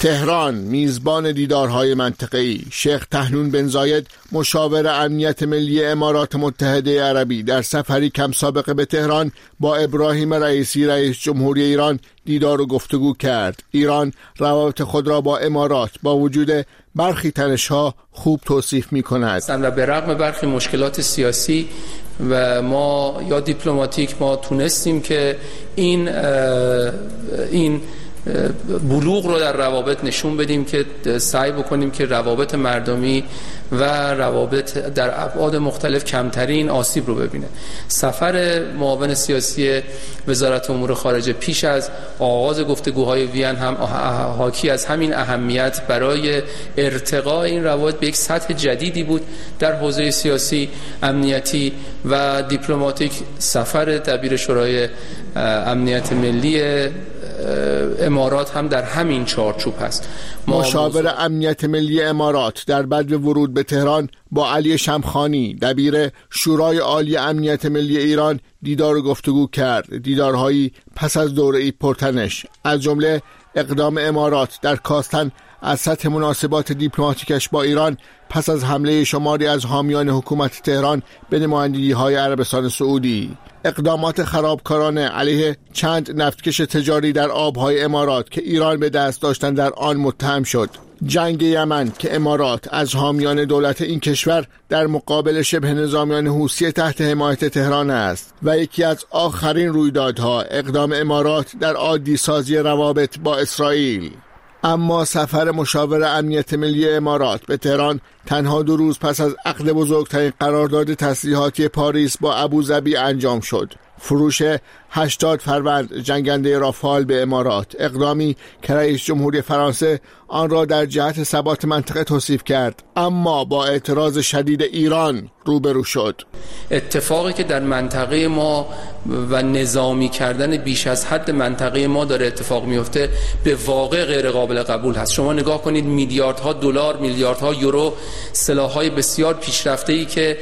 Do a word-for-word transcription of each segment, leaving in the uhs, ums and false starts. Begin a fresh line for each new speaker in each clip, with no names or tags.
تهران میزبان دیدارهای منطقه‌ای. شیخ طحنون بن زاید مشاور امنیت ملی امارات متحده عربی در سفری کم سابقه به تهران با ابراهیم رئیسی رئیس جمهوری ایران دیدار و گفتگو کرد. ایران روابط خود را با امارات با وجود برخی تنش‌ها خوب توصیف می‌کند
و به رغم برخی مشکلات سیاسی و ما یا دیپلماتیک ما تونستیم که این این بلوغ رو در روابط نشون بدیم که سعی بکنیم که روابط مردمی و روابط در ابعاد مختلف کمترین آسیب رو ببینه. سفر معاون سیاسی وزارت امور خارجه پیش از آغاز گفتگوهای وین هم حاکی از همین اهمیت برای ارتقاء این روابط به یک سطح جدیدی بود در حوزه سیاسی، امنیتی و دیپلماتیک. سفر دبیر شورای امنیت ملی امارات هم در همین چارچوب هست.
مشاور امنیت ملی امارات در بعد ورود به تهران با علی شمخانی دبیر شورای عالی امنیت ملی ایران دیدار و گفتگو کرد. دیدارهایی پس از دوره‌ای پرتنش، از جمله اقدام امارات در کاستن از سطح مناسبات دیپلماتیکش با ایران پس از حمله شماری از حامیان حکومت تهران به نمایندگی‌های عربستان سعودی. اقدامات خرابکارانه علیه چند نفتکش تجاری در آبهای امارات که ایران به دست داشتن در آن متهم شد. جنگ یمن که امارات از حامیان دولت این کشور در مقابل شبه نظامیان حوثی تحت حمایت تهران است. و یکی از آخرین رویدادها اقدام امارات در عادی سازی روابط با اسرائیل. اما سفر مشاور امنیت ملی امارات به تهران تنها دو روز پس از عقد بزرگترین قرارداد تسلیحاتی پاریس با ابوظبی انجام شد. فروش هشتاد فروند جنگنده رافال به امارات، اقدامی که رئیس جمهوری فرانسه آن را در جهت ثبات منطقه توصیف کرد، اما با اعتراض شدید ایران روبرو شد.
اتفاقی که در منطقه ما و نظامی کردن بیش از حد منطقه ما داره اتفاق میفته به واقع غیر قابل قبول هست. شما نگاه کنید، میلیاردها دلار، میلیاردها یورو سلاح‌های بسیار پیشرفته‌ای که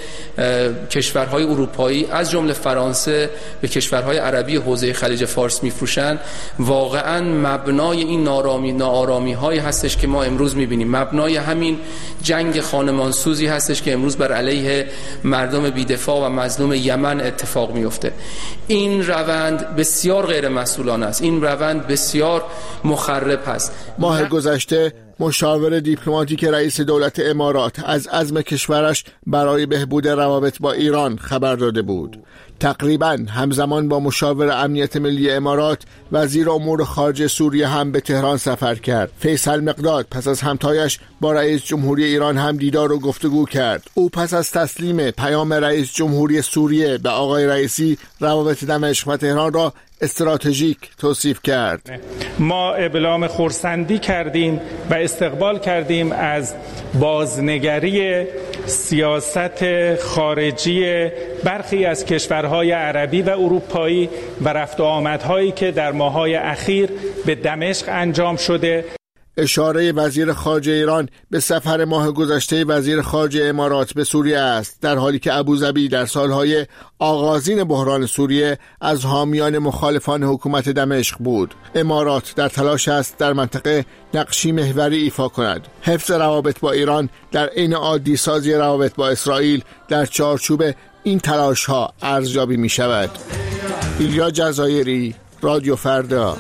کشورهای اروپایی از جمله فرانسه به کشورهای عربی حوزه خلیج فارس میفروشن، واقعا مبنای این نارامی ناآرامی‌هایی هستش که ما امروز می‌بینیم. مبنای همین جنگ خانمانسوزی هستش که امروز بر علیه مردم بی‌دفاع و مظلوم یمن اتفاق میفته. این روند بسیار غیر مسئولانه است. این روند بسیار مخرب است.
ماه گذشته مشاور دیپلماتیک رئیس دولت امارات از عزم کشورش برای بهبود روابط با ایران خبر داده بود. تقریباً همزمان با مشاور امنیت ملی امارات، وزیر امور خارجه سوریه هم به تهران سفر کرد. فیصل مقداد پس از همتایش با رئیس جمهوری ایران هم دیدار و گفتگو کرد. او پس از تسلیم پیام رئیس جمهوری سوریه به آقای رئیسی روابط دمشق و تهران را استراتژیک توصیف کرد.
ما ابلام خرسندی کردیم و استقبال کردیم از بازنگری سیاست خارجی برخی از کشورهای عربی و اروپایی و رفت و آمدهایی که در ماه‌های اخیر به دمشق انجام شده.
اشاره وزیر خارجه ایران به سفر ماه گذشته وزیر خارجه امارات به سوریه است، در حالی که ابوظبی در سالهای آغازین بحران سوریه از حامیان مخالفان حکومت دمشق بود. امارات در تلاش است در منطقه نقشی محوری ایفا کند. حفظ روابط با ایران در عین عادی سازی روابط با اسرائیل در چارچوب این تلاش ها ارزیابی می شود. ایلیا جزایری، رادیو فردا.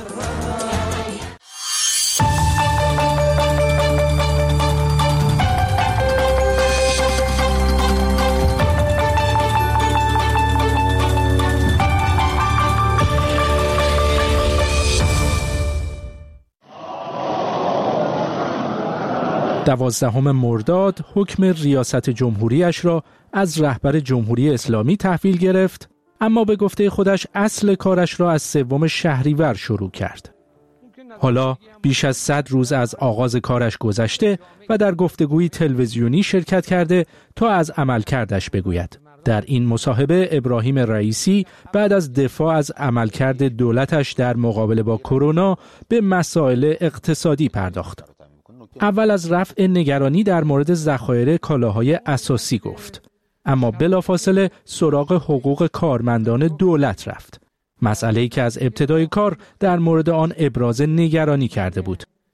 دوازدهم مرداد حکم ریاست جمهوریش را از رهبر جمهوری اسلامی تحویل گرفت، اما به گفته خودش اصل کارش را از سوم شهریور شروع کرد. حالا بیش از صد روز از آغاز کارش گذشته و در گفتگوی تلویزیونی شرکت کرده تا از عملکردش بگوید. در این مصاحبه ابراهیم رئیسی بعد از دفاع از عملکرد دولتش در مقابله با کرونا به مسائل اقتصادی پرداخت. اول از رفع نگرانی در مورد ذخایر کالاهای اساسی گفت، اما بلافاصله سراغ حقوق کارمندان دولت رفت. مسئله‌ای که از ابتدای کار در مورد آن ابراز نگرانی کرده بود.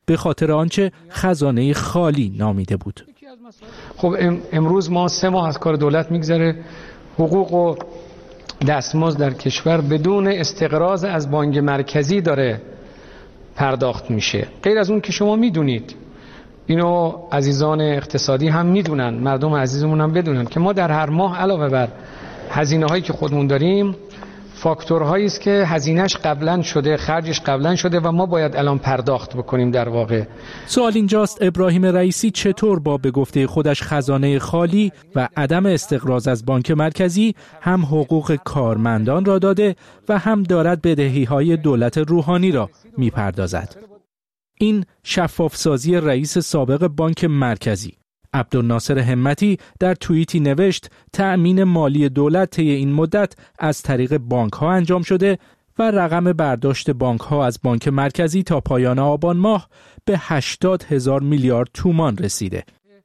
به خاطر آنچه خزانه خالی نامیده بود.
خب امروز ما سه ماه از کار دولت میگذره، حقوق و دستمزد در کشور بدون استقراض از بانک مرکزی داره پرداخت میشه. غیر از اون که شما میدونید، اینو عزیزان اقتصادی هم میدونن، مردم عزیزمون هم بدونن که ما در هر ماه علاوه بر هزینه هایی که خودمون داریم، فاکتورهایی است که هزینهش قبلا شده، خرجش قبلا شده و ما باید الان پرداخت بکنیم. در واقع
سوال اینجاست ابراهیم رئیسی چطور با به گفته خودش خزانه خالی و عدم استقراض از بانک مرکزی هم حقوق کارمندان را داده و هم دارد بدهی‌های دولت روحانی را میپردازد. این شفاف سازی رئیس سابق بانک مرکزی عبدالناصر همتی در توییتی نوشت تأمین مالی دولت طی این مدت از طریق بانک ها انجام شده و رقم برداشت بانک ها از بانک مرکزی تا پایان آبان ماه به هشتاد هزار میلیارد تومان رسیده.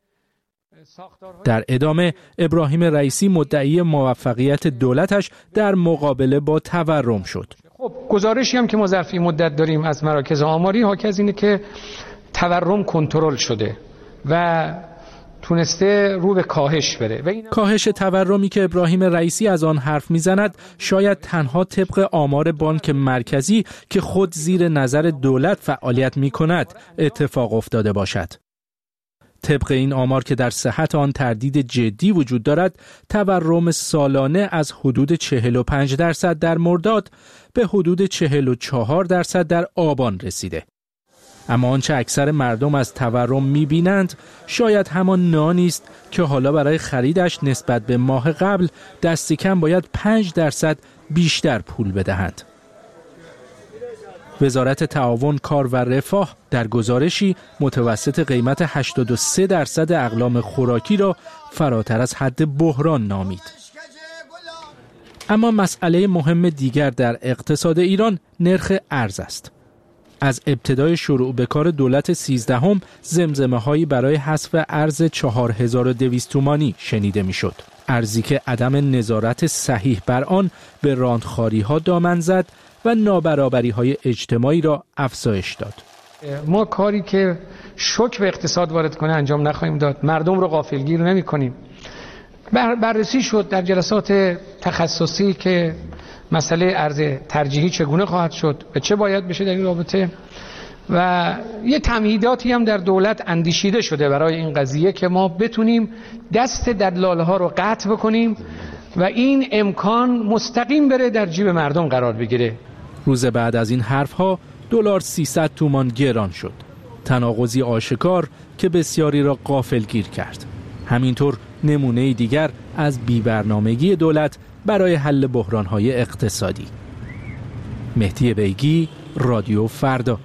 در ادامه ابراهیم رئیسی مدعی موفقیت دولتش در مقابله با تورم شد.
خب گزارشی هم که ما ظرف این مدت داریم از مراکز آماری حاکی از اینه که تورم کنترل شده و تونسته رو به کاهش بره. و این
کاهش تورمی که ابراهیم رئیسی از آن حرف میزند شاید تنها طبق آمار بانک مرکزی که خود زیر نظر دولت فعالیت می کند اتفاق افتاده باشد. طبق این آمار که در صحت آن تردید جدی وجود دارد، تورم سالانه از حدود چهل و پنج درصد در مرداد به حدود چهل و چهار درصد در آبان رسیده. اما آنچه اکثر مردم از تورم می‌بینند شاید همان نانی است که حالا برای خریدش نسبت به ماه قبل دست کم باید پنج درصد بیشتر پول بدهند. وزارت تعاون، کار و رفاه در گزارشی متوسط قیمت هشتاد و سه درصد اقلام خوراکی را فراتر از حد بحران نامید. اما مسئله مهم دیگر در اقتصاد ایران نرخ ارز است. از ابتدای شروع به کار دولت سیزدهم زمزمه هایی برای حذف ارز چهار هزار و دویست تومانی شنیده می شد. ارزی که عدم نظارت صحیح بر آن به راندخاری ها دامن زد و نابرابری های اجتماعی را افزایش داد.
ما کاری که شوک به اقتصاد وارد کنه انجام نخواهیم داد. مردم رو غافلگیر نمی کنیم. بر بررسی شد در جلسات تخصصی که مسئله ارز ترجیحی چگونه خواهد شد و چه باید بشه در این رابطه و یه تمهیداتی هم در دولت اندیشیده شده برای این قضیه که ما بتونیم دست دلال‌ها رو قطع بکنیم و این امکان مستقیم بره در جیب مردم قرار بگیره.
روز بعد از این حرفها دلار سیصد تومان گران شد. تناقضی آشکار که بسیاری را غافلگیر کرد. همینطور نمونه دیگر از بی‌برنامگی دولت برای حل بحران‌های اقتصادی. مهدی بیگی، رادیو فردا.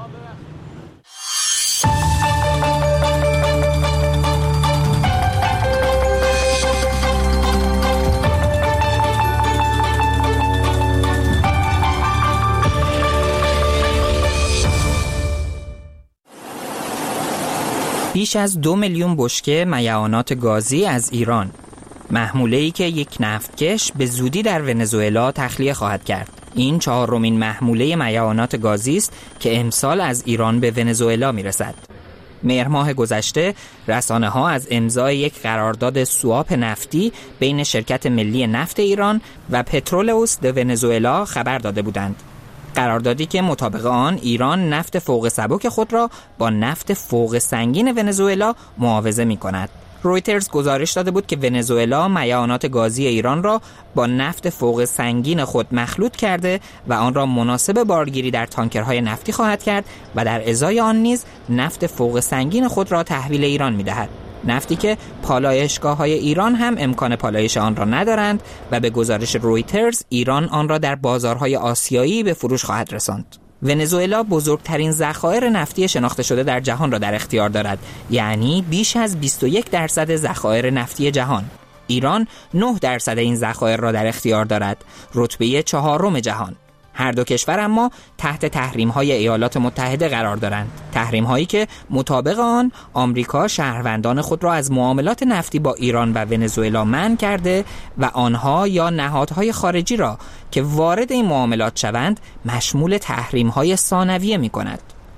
بیش از دو میلیون بشکه میعانات گازی از ایران، محموله‌ای که یک نفتکش به زودی در ونزوئلا تخلیه خواهد کرد. این چهارمین محموله میعانات گازی است که امسال از ایران به ونزوئلا میرسد. مهر ماه گذشته رسانه‌ها از امضای یک قرارداد سواپ نفتی بین شرکت ملی نفت ایران و پترولئوس د ونزوئلا خبر داده بودند. قراردادی که مطابق آن ایران نفت فوق سبک خود را با نفت فوق سنگین ونزوئلا معاوضه می‌کند. رویترز گزارش داده بود که ونزوئلا میعانات گازی ایران را با نفت فوق سنگین خود مخلوط کرده و آن را مناسب بارگیری در تانکرهای نفتی خواهد کرد و در ازای آن نیز نفت فوق سنگین خود را تحویل ایران می‌دهد. نفتی که پالایشگاه‌های ایران هم امکان پالایش آن را ندارند و به گزارش رویترز ایران آن را در بازارهای آسیایی به فروش خواهد رساند. ونزوئلا بزرگترین ذخایر نفتی شناخته شده در جهان را در اختیار دارد، یعنی بیش از بیست و یک درصد ذخایر نفتی جهان. ایران نه درصد این ذخایر را در اختیار دارد، رتبه چهارم جهان. هر دو کشور اما تحت تحریم‌های ایالات متحده قرار دارند، تحریم‌هایی که مطابق آن آمریکا شهروندان خود را از معاملات نفتی با ایران و ونزوئلا منع کرده و آنها یا نهادهای خارجی را که وارد این معاملات شوند مشمول تحریم‌های ثانویه می‌کند.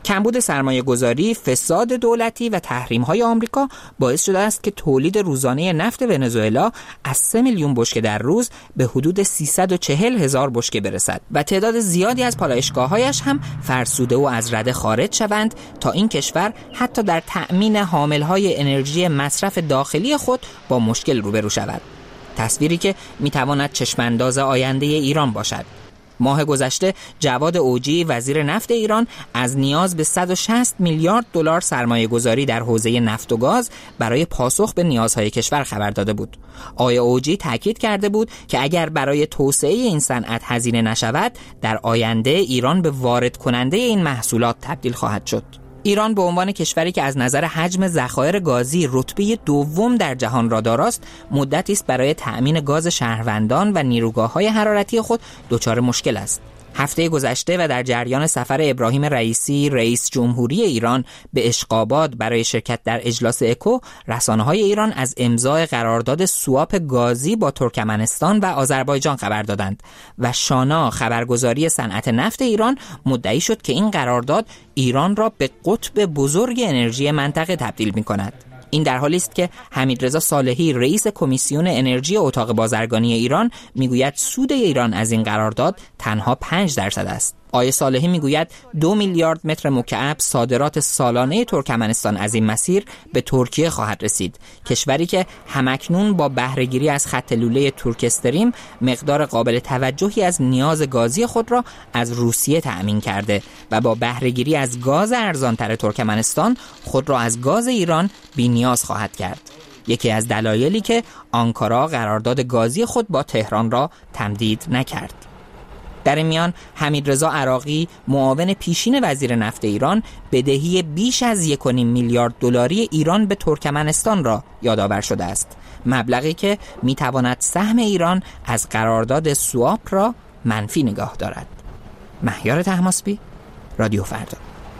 کمبود سرمایه گذاری، فساد دولتی و تحریم های آمریکا باعث شده است که تولید روزانه نفت ونزوئلا از سه میلیون بشکه در روز به حدود سیصد و چهل هزار بشکه برسد و تعداد زیادی از پالایشگاه‌هایش هم فرسوده و از رده خارج شوند تا این کشور حتی در تأمین حامل‌های انرژی مصرف داخلی خود با مشکل روبرو شود. تصویری که میتواند چشمانداز آینده ایران باشد. ماه گذشته جواد اوجی وزیر نفت ایران از نیاز به صد و شصت میلیارد دلار سرمایه گذاری در حوزه نفت و گاز برای پاسخ به نیازهای کشور خبر داده بود. آقای اوجی تاکید کرده بود که اگر برای توسعه این صنعت هزینه نشود، در آینده ایران به وارد کننده این محصولات تبدیل خواهد شد. ایران به عنوان کشوری که از نظر حجم ذخایر گازی رتبه دوم در جهان را داراست، مدتی است برای تأمین گاز شهروندان و نیروگاه‌های حرارتی خود دچار مشکل است. هفته گذشته و در جریان سفر ابراهیم رئیسی رئیس جمهوری ایران به اشقاباد برای شرکت در اجلاس اکو، رسانه‌های ایران از امضای قرارداد سواپ گازی با ترکمنستان و آذربایجان خبر دادند و شانا خبرگزاری صنعت نفت ایران مدعی شد که این قرارداد ایران را به قطب بزرگ انرژی منطقه تبدیل می‌کند. این در حالی است که حمیدرضا صالحی رئیس کمیسیون انرژی اتاق بازرگانی ایران میگوید سود ایران از این قرارداد تنها پنج درصد است. آقای صالحی میگوید دو میلیارد متر مکعب صادرات سالانه ترکمنستان از این مسیر به ترکیه خواهد رسید، کشوری که همکنون با بهره‌گیری از خط لوله ترک استریم مقدار قابل توجهی از نیاز گازی خود را از روسیه تأمین کرده و با بهره‌گیری از گاز ارزانتر ترکمنستان خود را از گاز ایران بی‌نیاز خواهد کرد. یکی از دلایلی که آنکارا قرارداد گازی خود با تهران را تمدید نکرد. در این میان حمیدرضا عراقی معاون پیشین وزیر نفت ایران بدهی بیش از یک و نیم میلیارد دلاری ایران به ترکمنستان را یادآور شده است، مبلغی که میتواند سهم ایران از قرارداد سواپ را منفی نگاه دارد. مهیار طهماسبی، رادیو فردا.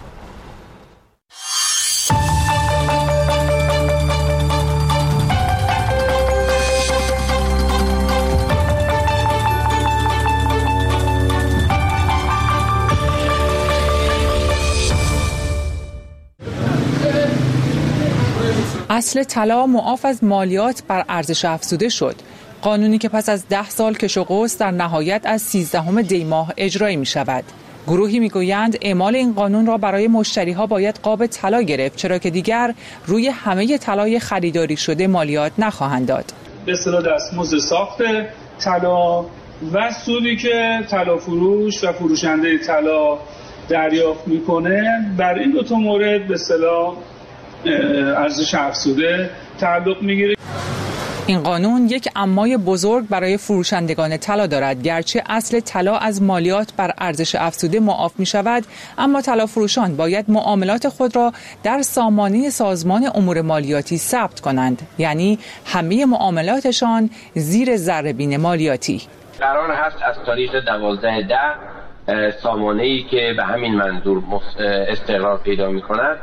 اصل طلا معاف از مالیات بر ارزش افزوده شد. قانونی که پس از ده سال کش و قوس در نهایت از سیزدهم دی ماه اجرایی می شود. گروهی می گویند اعمال این قانون را برای مشتری ها باید قاب طلا گرفت، چرا که دیگر روی همه طلای خریداری شده مالیات نخواهند داد.
به اصطلاح دستمزد ساخت طلا و سودی که طلا فروش و فروشنده طلا دریافت میکنه بر این دو تا مورد به اصطلاح ارزش افزوده تعلق میگیره.
این قانون یک عمای بزرگ برای فروشندگان طلا دارد. گرچه اصل طلا از مالیات بر ارزش افزوده معاف می شود، اما طلا فروشان باید معاملات خود را در سامانه سازمان امور مالیاتی ثبت کنند، یعنی همه معاملاتشان زیر ذره‌بین مالیاتی.
قرار هست از تاریخ دوازده ده سامانه‌ای که به همین منظور استقرار پیدا می‌کند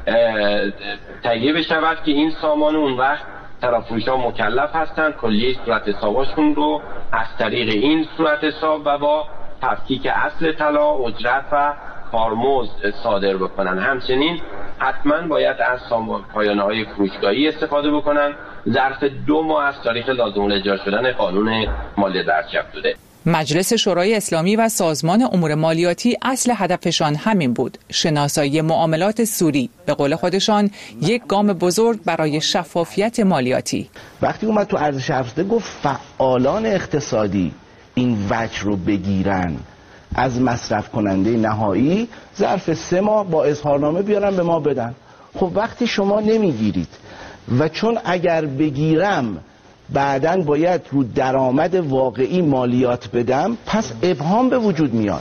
تهیه بشود که این سامانه اون وقت طرف‌فروشان مکلف هستند کلیه صورت حسابشون رو از طریق این صورت حساب و با تفکیک اصل طلا، اجرت و کارمزد صادر بکنن. همچنین حتما باید از پایانه‌های فروشگاهی استفاده بکنن ظرف دو ماه از تاریخ لازم الاجرا شدن قانون مالیات بر ارزش افزوده.
مجلس شورای اسلامی و سازمان امور مالیاتی اصل هدفشان همین بود، شناسایی معاملات سوری، به قول خودشان یک گام بزرگ برای شفافیت مالیاتی.
وقتی اومد تو ارزش افزوده گفت فعالان اقتصادی این وجه رو بگیرن از مصرف کننده نهایی ظرف سه ماه با اظهارنامه بیارن به ما بدن. خب وقتی شما نمیگیرید و چون اگر بگیرم بعداً باید رو درآمد واقعی مالیات بدم، پس ابهام به وجود میاد.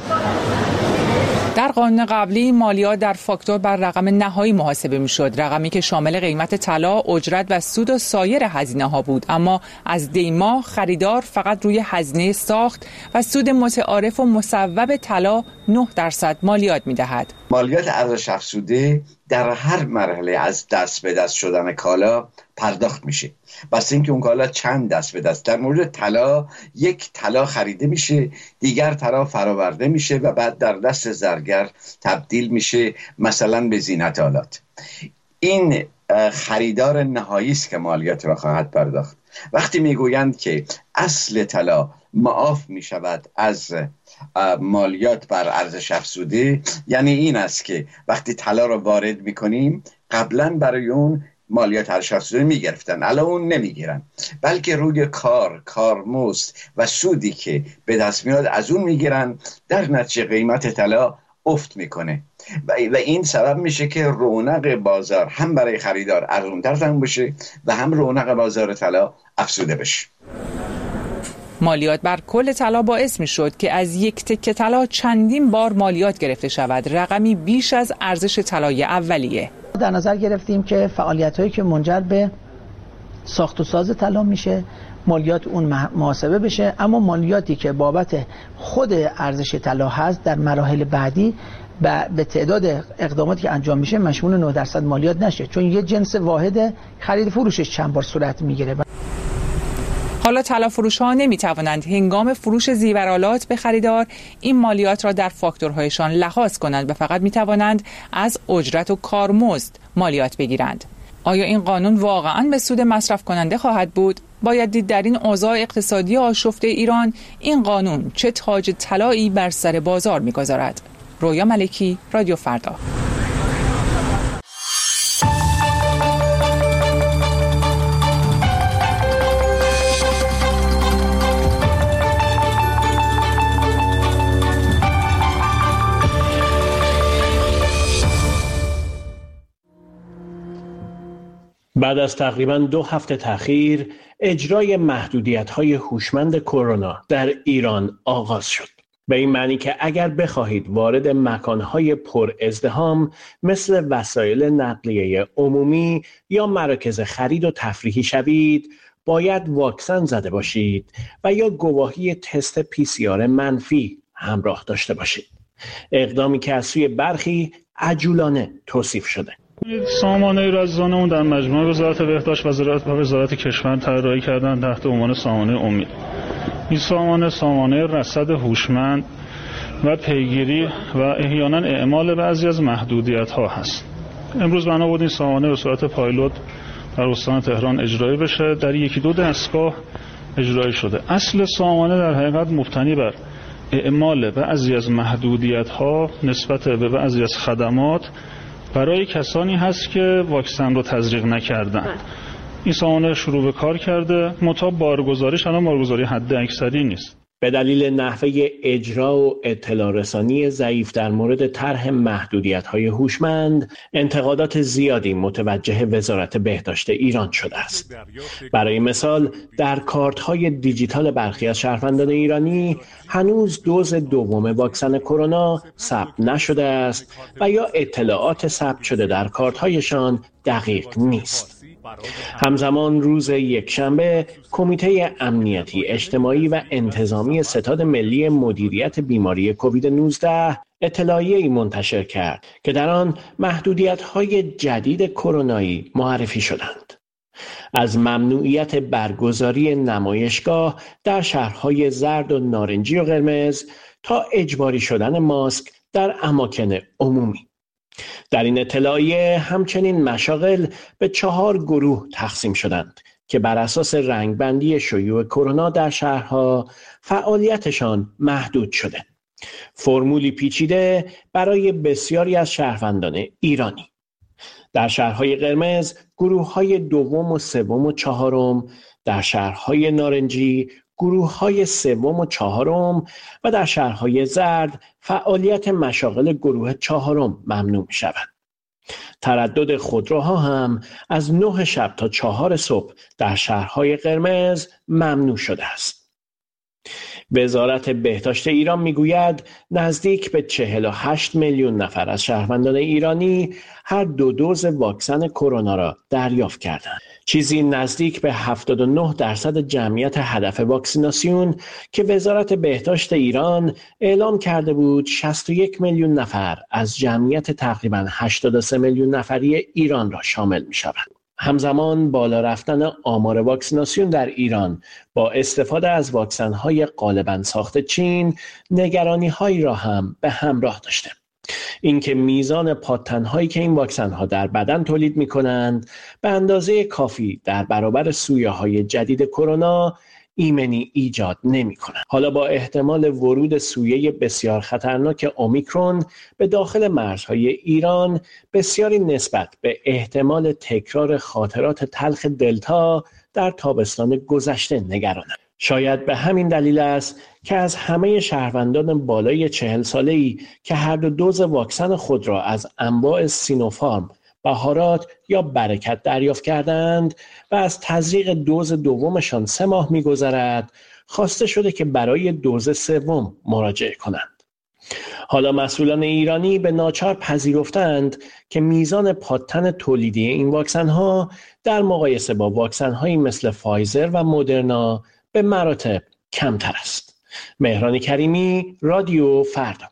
در قانون قبلی مالیات در فاکتور بر رقم نهایی محاسبه میشد، رقمی که شامل قیمت طلا، اجرت و سود و سایر هزینه ها بود، اما از دی ماه خریدار فقط روی هزینه ساخت و سود متعارف و مصوب طلا نه درصد مالیات میدهد.
مالیات ارزش افزوده در هر مرحله از دست به دست شدن کالا پرداخت میشه. بس اینکه اون کالا چند دست به دست. در مورد طلا، یک طلا خریده میشه، دیگر طلا فراورده میشه و بعد در دست زرگر تبدیل میشه مثلا به زینت آلات. این خریدار نهایی است که مالیات را خواهد پرداخت. وقتی میگویند که اصل طلا معاف میشود از مالیات بر ارزش افزوده، یعنی این است که وقتی طلا را وارد میکنیم قبلا برای اون مالیات ارزش افزوده میگرفتن، الان اون نمیگیرن، بلکه روی کار، کارمزد و سودی که به دست میاد از اون میگیرن، در نتیجه قیمت طلا افت میکنه و این سبب میشه که رونق بازار هم برای خریدار ارزان‌تر تموم بشه و هم رونق بازار طلا افزوده بشه.
مالیات بر کل طلا باعث میشد که از یک تکه طلا چندین بار مالیات گرفته شود، رقمی بیش از ارزش طلای اولیه.
در نظر گرفتیم که فعالیت‌هایی که منجر به ساخت و ساز طلا میشه مالیات اون محاسبه بشه، اما مالیاتی که بابت خود ارزش طلا هست در مراحل بعدی به تعداد اقداماتی که انجام میشه مشمول نه درصد مالیات نشه، چون یه جنس واحد خرید فروشش چند بار صورت میگیره.
حالا طلا فروش‌ها نمی‌توانند هنگام فروش زیورآلات به خریدار این مالیات را در فاکتورهایشان لحاظ کنند و فقط می‌توانند از اجرت و کارمزد مالیات بگیرند. آیا این قانون واقعاً به سود مصرف کننده خواهد بود؟ باید دید در این اوضاع اقتصادی آشفته ایران این قانون چه تاج طلایی بر سر بازار می‌گذارد. رویا ملکی، رادیو فردا.
بعد از تقریباً دو هفته تأخیر، اجرای محدودیت‌های هوشمند کرونا در ایران آغاز شد. به این معنی که اگر بخواهید وارد مکان‌های پر ازدحام مثل وسایل نقلیه عمومی یا مراکز خرید و تفریحی شوید، باید واکسن زده باشید و یا گواهی تست پی سی آر منفی همراه داشته باشید. اقدامی که از سوی برخی عجولانه توصیف شده.
سامانه رزانمون در مجموعه وزارت بهداشت وزارت و وزارت کشور طراحی کردن تحت عنوان سامانه امید. این سامانه سامانه رصد هوشمند و پیگیری و احیانا اعمال بعضی از محدودیت‌ها هست. امروز بنا بود این سامانه به صورت پایلوت در استان تهران اجرایی بشه. در یکی دو دستگاه اجرایی شده. اصل سامانه در حقیقت مبتنی بر اعمال بعضی از محدودیت‌ها نسبت به بعضی از خدمات برای کسانی هست که واکسن رو تزریق نکردن. این سامانه شروع به کار کرده، منتها بارگذاریش الان بارگذاری حد اکثری نیست.
به دلیل نحوه اجرا و اطلاع رسانی ضعیف در مورد طرح محدودیت‌های هوشمند، انتقادات زیادی متوجه وزارت بهداشت ایران شده است. برای مثال، در کارت‌های دیجیتال برخی از شهروندان ایرانی هنوز دوز دوم واکسن کرونا ثبت نشده است و یا اطلاعات ثبت شده در کارت‌هایشان دقیق نیست. همزمان روز یکشنبه کمیته امنیتی اجتماعی و انتظامی ستاد ملی مدیریت بیماری کووید نوزده اطلاعیه‌ای منتشر کرد که در آن محدودیت‌های جدید کرونایی معرفی شدند. از ممنوعیت برگزاری نمایشگاه در شهرهای زرد و نارنجی و قرمز تا اجباری شدن ماسک در اماکن عمومی. در این اطلاعیه همچنین مشاغل به چهار گروه تقسیم شدند که بر اساس رنگبندی شیوع کرونا در شهرها فعالیتشان محدود شده. فرمولی پیچیده برای بسیاری از شهروندان ایرانی. در شهرهای قرمز گروه‌های دوم و سوم و چهارم، در شهرهای نارنجی گروه‌های سوم و چهارم و در شهرهای زرد فعالیت مشاغل گروه چهارم ممنوع می‌شود. تردد خودروها هم از نه شب تا چهار صبح در شهرهای قرمز ممنوع شده است. وزارت بهداشت ایران میگوید نزدیک به چهل و هشت میلیون نفر از شهروندان ایرانی هر دو دوز واکسن کرونا را دریافت کردند. چیزی نزدیک به هفتاد و نه درصد جمعیت هدف واکسیناسیون که وزارت بهداشت ایران اعلام کرده بود شصت و یک میلیون نفر از جمعیت تقریباً هشتاد و سه میلیون نفری ایران را شامل می شود. همزمان بالا رفتن آمار واکسیناسیون در ایران با استفاده از واکسن‌های غالباً ساخت چین نگرانی‌هایی را هم به همراه داشته. اینکه میزان پادتن‌هایی که این واکسن‌ها در بدن تولید می‌کنند به اندازه کافی در برابر سویه‌های جدید کرونا ایمنی ایجاد نمی‌کند. حالا با احتمال ورود سویه بسیار خطرناک اومیکرون به داخل مرزهای ایران، بسیاری نسبت به احتمال تکرار خاطرات تلخ دلتا در تابستان گذشته نگرانند. شاید به همین دلیل است که از همه شهروندان بالای چهل ساله‌ای که هر دو دوز واکسن خود را از انواع سینوفارم، بهارات یا برکت دریافت کردند و از تزریق دوز دومشان سه ماه می‌گذرد، خواسته شده که برای دوز سوم مراجعه کنند. حالا مسئولان ایرانی به ناچار پذیرفتند که میزان پادتن تولیدی این واکسن‌ها در مقایسه با واکسن‌هایی مثل فایزر و مدرنا به مراتب کمتر است. مهران کریمی، رادیو فردا.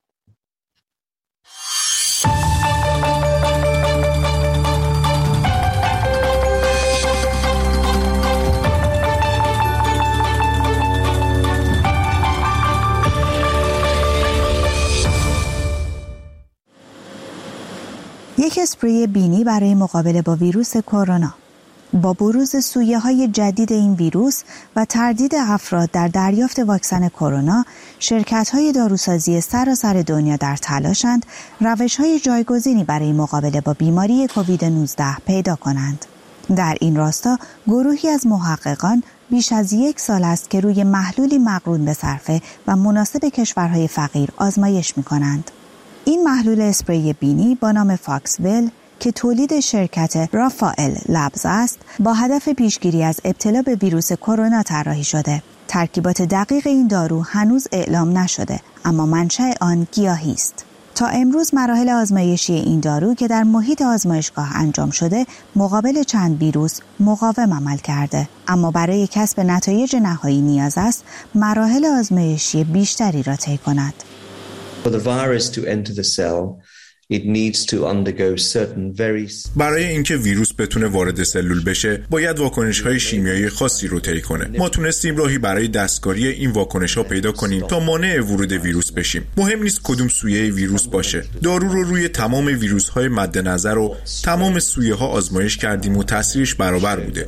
یک اسپری بینی برای مقابله با ویروس کرونا. با بروز سویه‌های جدید این ویروس و تردید افراد در دریافت واکسن کرونا، شرکت‌های داروسازی سراسر دنیا در تلاشند روش‌های جایگزینی برای مقابله با بیماری کووید نوزده پیدا کنند. در این راستا گروهی از محققان بیش از یک سال است که روی محلولی مقرون به صرفه و مناسب کشورهای فقیر آزمایش می‌کنند. این محلول اسپری بینی با نام فاکسول که تولید شرکت رافائل لبز است، با هدف پیشگیری از ابتلا به ویروس کرونا طراحی شده. ترکیبات دقیق این دارو هنوز اعلام نشده، اما منشأ آن گیاهی است. تا امروز مراحل آزمایشی این دارو که در محیط آزمایشگاه انجام شده، مقابل چند ویروس مقاوم عمل کرده، اما برای کسب نتایج نهایی نیاز است مراحل آزمایشی بیشتری را طی کند.
For the virus to enter the cell, it needs to undergo certain very...
برای اینکه ویروس بتونه وارد سلول بشه، باید واکنش‌های شیمیایی خاصی رو طی کنه. ما تونستیم راهی برای دستکاری این واکنش‌ها پیدا کنیم تا مانع ورود ویروس بشیم. مهم نیست کدوم سویه ویروس باشه. دارو رو روی تمام ویروس‌های مد نظر و تمام سویه‌ها آزمایش کردیم و تاثیرش برابر بوده.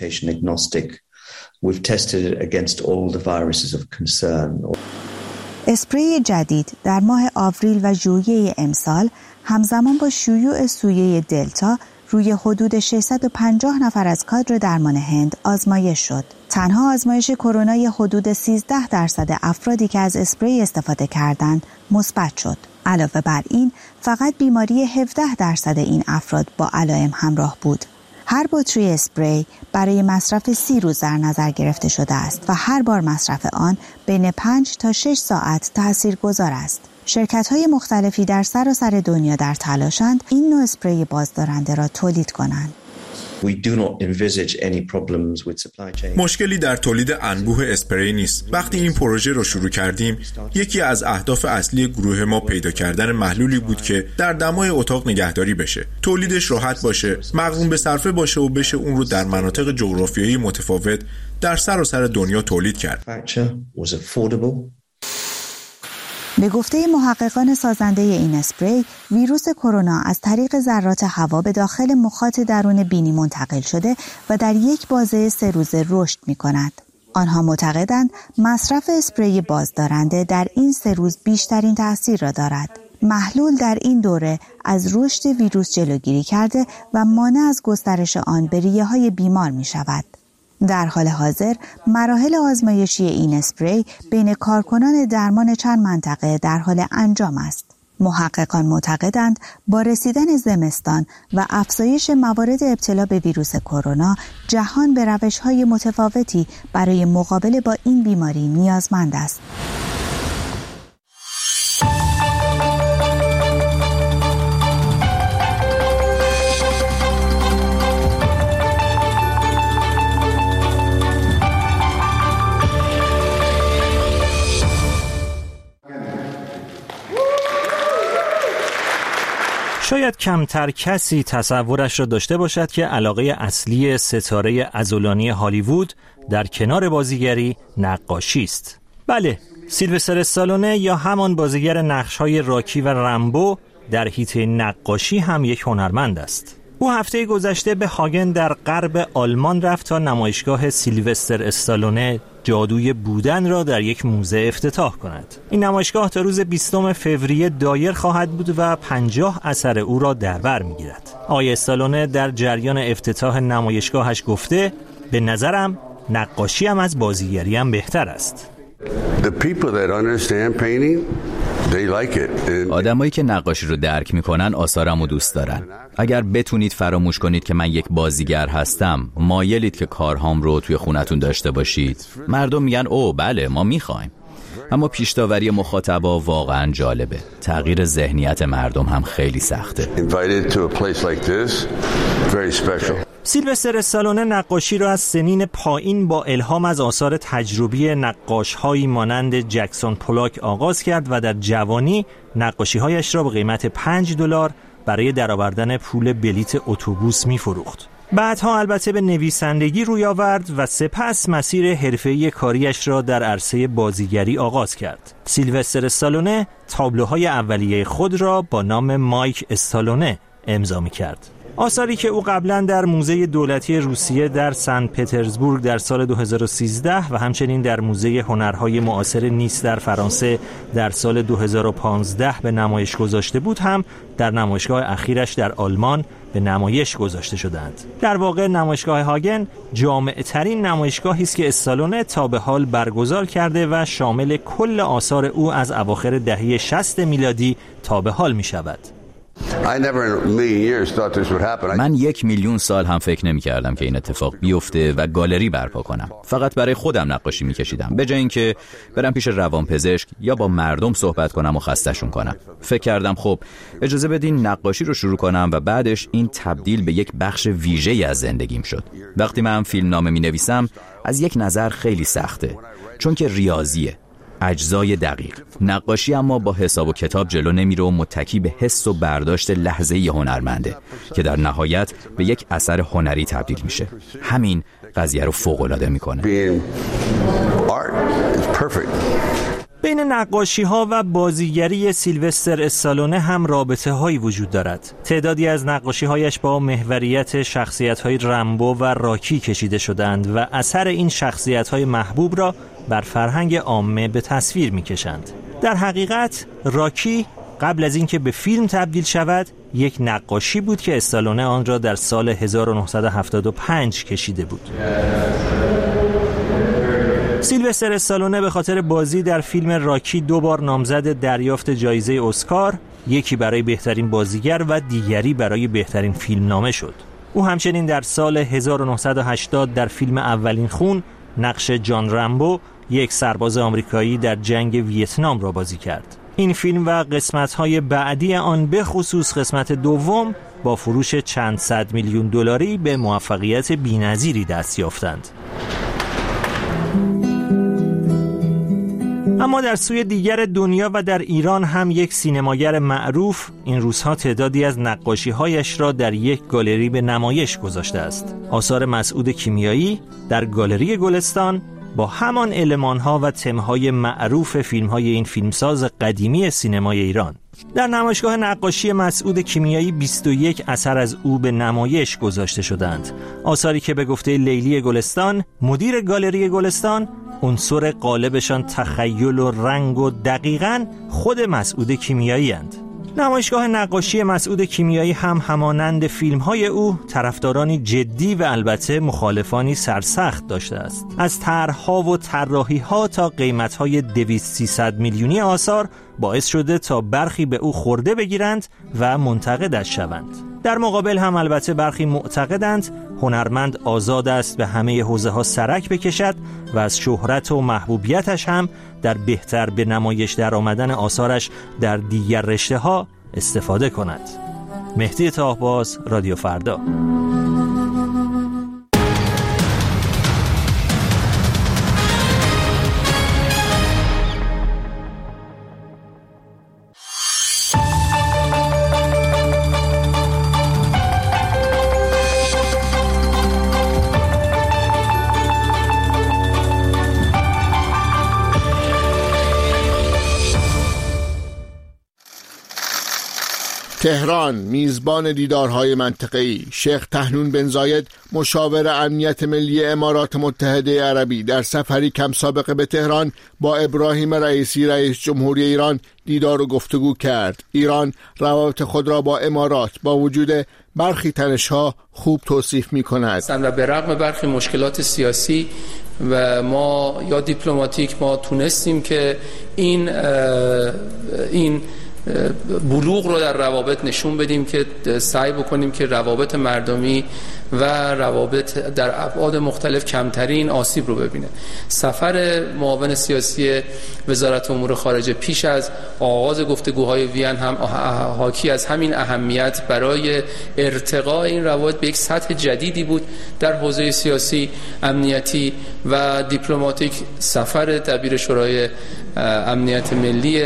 We've tested it against all the viruses of concern.
اسپری جدید در ماه آوریل و ژوئیه امسال همزمان با شیوع سویه دلتا روی حدود ششصد و پنجاه نفر از کادر درمان هند آزمایش شد. تنها آزمایش کرونای حدود سیزده درصد افرادی که از اسپری استفاده کردند مثبت شد. علاوه بر این، فقط بیماری هفده درصد این افراد با علائم همراه بود. هر بطری اسپری برای مصرف سی روز در نظر گرفته شده است و هر بار مصرف آن بین پنج تا شش ساعت تاثیرگذار است. شرکت‌های مختلفی در سراسر دنیا در تلاشند این نوع اسپری بازدارنده را تولید کنند.
We do not envisage any problems with supply chain.
مشکلی در تولید انبوه اسپری نیست. وقتی این پروژه را شروع کردیم، یکی از اهداف اصلی گروه ما پیدا کردن محلولی بود که در دمای اتاق نگهداری بشه، تولیدش راحت باشه، مقرون به صرفه باشه و بشه اون رو در مناطق جغرافیایی متفاوت در سراسر دنیا تولید کرد.
به گفته محققان سازنده این اسپری، ویروس کرونا از طریق ذرات هوا به داخل مخاط درون بینی منتقل شده و در یک بازه سه روزه رشد می کند. آنها معتقدند مصرف اسپری بازدارنده در این سه روز بیشترین تأثیر را دارد. محلول در این دوره از رشد ویروس جلوگیری کرده و مانع از گسترش آن به ریه‌های بیمار می شود. در حال حاضر مراحل آزمایشی این اسپری بین کارکنان درمان چند منطقه در حال انجام است. محققان معتقدند با رسیدن زمستان و افزایش موارد ابتلا به ویروس کرونا، جهان به روش‌های متفاوتی برای مقابله با این بیماری نیازمند است.
شاید کمتر کسی تصورش را داشته باشد که علاقه اصلی ستاره عضلانی هالیوود در کنار بازیگری نقاشی است. بله، سیلوستر استالونه یا همان بازیگر نقش‌های راکی و رمبو در حیطه نقاشی هم یک هنرمند است. او هفته گذشته به هاگن در غرب آلمان رفت تا نمایشگاه سیلوستر استالونه جادوی بودن را در یک موزه افتتاح کند. این نمایشگاه تا روز بیستم فوریه دایر خواهد بود و پنجاه اثر او را در بر می‌گیرد. آقای استالونه در جریان افتتاح نمایشگاهش گفته: به نظرم نقاشی هم از بازیگری هم بهتر است.
آدمایی که نقاشی رو درک میکنن آثارم رو دوست دارن. اگر بتونید فراموش کنید که من یک بازیگر هستم، مایلید که کارهام رو توی خونتون داشته باشید. مردم میگن او بله ما میخوایم. اما پیش‌داوری مخاطبا واقعا جالبه. تغییر ذهنیت مردم هم خیلی سخته.
سیلوستر استالونه نقاشی را از سنین پایین با الهام از آثار تجربی نقاش‌هایی مانند جکسون پولاک آغاز کرد و در جوانی نقاشی‌هایش را به قیمت پنج دلار برای درآوردن پول بلیت اتوبوس می‌فروخت. بعدها البته به نویسندگی روی آورد و سپس مسیر حرفه‌ای کاریش را در عرصه بازیگری آغاز کرد. سیلوستر استالونه تابلوهای اولیه خود را با نام مایک استالونه امضا می‌کرد. آثاری که او قبلا در موزه دولتی روسیه در سن پترزبورگ در سال دو هزار و سیزده و همچنین در موزه هنرهای معاصر نیس در فرانسه در سال دو هزار و پانزده به نمایش گذاشته بود هم در نمایشگاه اخیرش در آلمان به نمایش گذاشته شدند. در واقع نمایشگاه هاگن جامع‌ترین نمایشگاهی است که استالونه تا به حال برگزار کرده و شامل کل آثار او از اواخر دهه شصت میلادی تا به حال می شود.
من یک میلیون سال هم فکر نمی کردم که این اتفاق بیفته و گالری برپا کنم. فقط برای خودم نقاشی می کشیدم، به جای اینکه برم پیش روانپزشک یا با مردم صحبت کنم و خستشون کنم. فکر کردم خب اجازه بدین نقاشی رو شروع کنم و بعدش این تبدیل به یک بخش ویژه‌ای از زندگیم شد. وقتی من فیلم نامه می نویسم از یک نظر خیلی سخته، چون که ریاضیه، اجزای دقیق. نقاشی اما با حساب و کتاب جلو نمیره و متکی به حس و برداشت لحظه‌ای هنرمنده که در نهایت به یک اثر هنری تبدیل میشه. همین قضیه رو فوق‌العاده میکنه.
بین نقاشی ها و بازیگری سیلوستر استالونه هم رابطه هایی وجود دارد. تعدادی از نقاشی هایش با محوریت شخصیت های رمبو و راکی کشیده شدند و اثر این شخصیت های محبوب را بر فرهنگ عامه به تصویر می کشند. در حقیقت راکی قبل از اینکه به فیلم تبدیل شود یک نقاشی بود که استالونه آن را در سال هزار و نهصد و هفتاد و پنج کشیده بود. سیلوستر استالونه به خاطر بازی در فیلم راکی دو بار نامزد دریافت جایزه اسکار، یکی برای بهترین بازیگر و دیگری برای بهترین فیلمنامه شد. او همچنین در سال هزار و نهصد و هشتاد در فیلم اولین خون نقش جان رمبو، یک سرباز آمریکایی در جنگ ویتنام را بازی کرد. این فیلم و قسمت‌های بعدی آن به خصوص قسمت دوم با فروش چند صد میلیون دلاری به موفقیت بی‌نظیری دست یافتند. اما در سوی دیگر دنیا و در ایران هم یک سینماگر معروف این روزها تعدادی از نقاشی‌هایش را در یک گالری به نمایش گذاشته است. آثار مسعود کیمیایی در گالری گلستان با همان المان‌ها و تم‌های معروف فیلم‌های این فیلمساز قدیمی سینمای ایران. در نمایشگاه نقاشی مسعود کیمیایی بیست و یک اثر از او به نمایش گذاشته شدند. آثاری که به گفته لیلی گلستان، مدیر گالری گلستان، عنصر غالبشان تخیل و رنگ و دقیقاً خود مسعود کیمیایی اند. نمایشگاه نقاشی مسعود کیمیایی هم همانند فیلم‌های او طرفدارانی جدی و البته مخالفانی سرسخت داشته است. از طرح‌ها و طراحی‌ها تا قیمت‌های دویست سیصد میلیونی آثار باعث شده تا برخی به او خورده بگیرند و منتقدش شوند. در مقابل هم البته برخی معتقدند هنرمند آزاد است به همه حوزه‌ها سرک بکشد و از شهرت و محبوبیتش هم در بهتر به نمایش در آمدن آثارش در دیگر رشته‌ها استفاده کند. مهدی طاهباز، رادیو فردا.
تهران میزبان دیدارهای منطقه‌ای. شیخ طحنون بن زاید مشاور امنیت ملی امارات متحده عربی در سفری کم سابقه به تهران با ابراهیم رئیسی رئیس جمهوری ایران دیدار و گفتگو کرد. ایران روابط خود را با امارات با وجود برخی تنش‌ها خوب توصیف می‌کند
و به رغم برخی مشکلات سیاسی و ما یا دیپلماتیک ما تونستیم که این این بلوغ رو در روابط نشون بدیم که سعی بکنیم که روابط مردمی و روابط در ابعاد مختلف کمترین آسیب رو ببینه. سفر معاون سیاسی وزارت امور خارجه پیش از آغاز گفتگوهای وین هم حاکی از همین اهمیت برای ارتقاء این روابط به یک سطح جدیدی بود در حوزه سیاسی، امنیتی و دیپلماتیک. سفر دبیر شورای امنیت ملی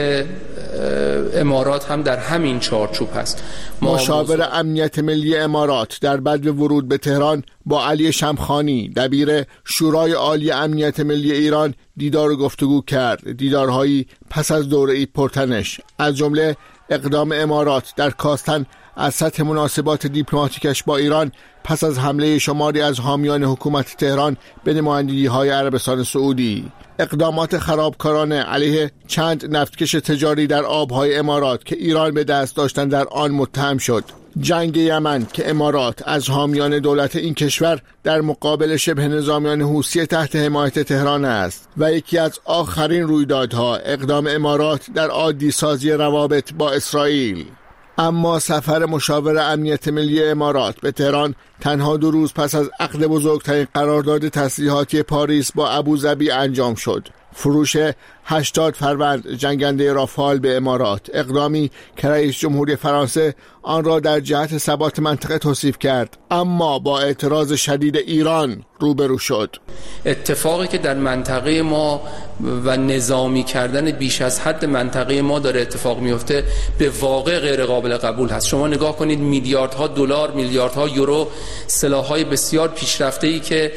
امارات هم در همین چارچوب هست.
مشاور امنیت ملی امارات در بدو ورود به تهران با علی شمخانی دبیر شورای عالی امنیت ملی ایران دیدار و گفتگو کرد. دیدارهایی پس از دوره‌ای پرتنش، از جمله اقدام امارات در کاستن از سطح مناسبات دیپلماتیکش با ایران پس از حمله شماری از حامیان حکومت تهران به نمایندگی‌های عربستان سعودی، اقدامات خرابکارانه علیه چند نفتکش تجاری در آبهای امارات که ایران به دست داشتن در آن متهم شد، جنگ یمن که امارات از حامیان دولت این کشور در مقابل شبه نظامیان حوثی تحت حمایت تهران است و یکی از آخرین رویدادها اقدام امارات در عادی سازی روابط با اسرائیل. اما سفر مشاور امنیت ملی امارات به تهران تنها دو روز پس از عقد بزرگترین قرارداد تسلیحاتی پاریس با ابوظبی انجام شد. فروش هشتاد فروند جنگنده رافال به امارات، اقدامی که رئیس جمهوری فرانسه آن را در جهت ثبات منطقه توصیف کرد، اما با اعتراض شدید ایران روبرو شد.
اتفاقی که در منطقه ما و نظامی کردن بیش از حد منطقه ما داره اتفاق میفته به واقع غیر قابل قبول هست. شما نگاه کنید، میلیاردها دلار، میلیاردها یورو سلاح‌های بسیار پیشرفته‌ای که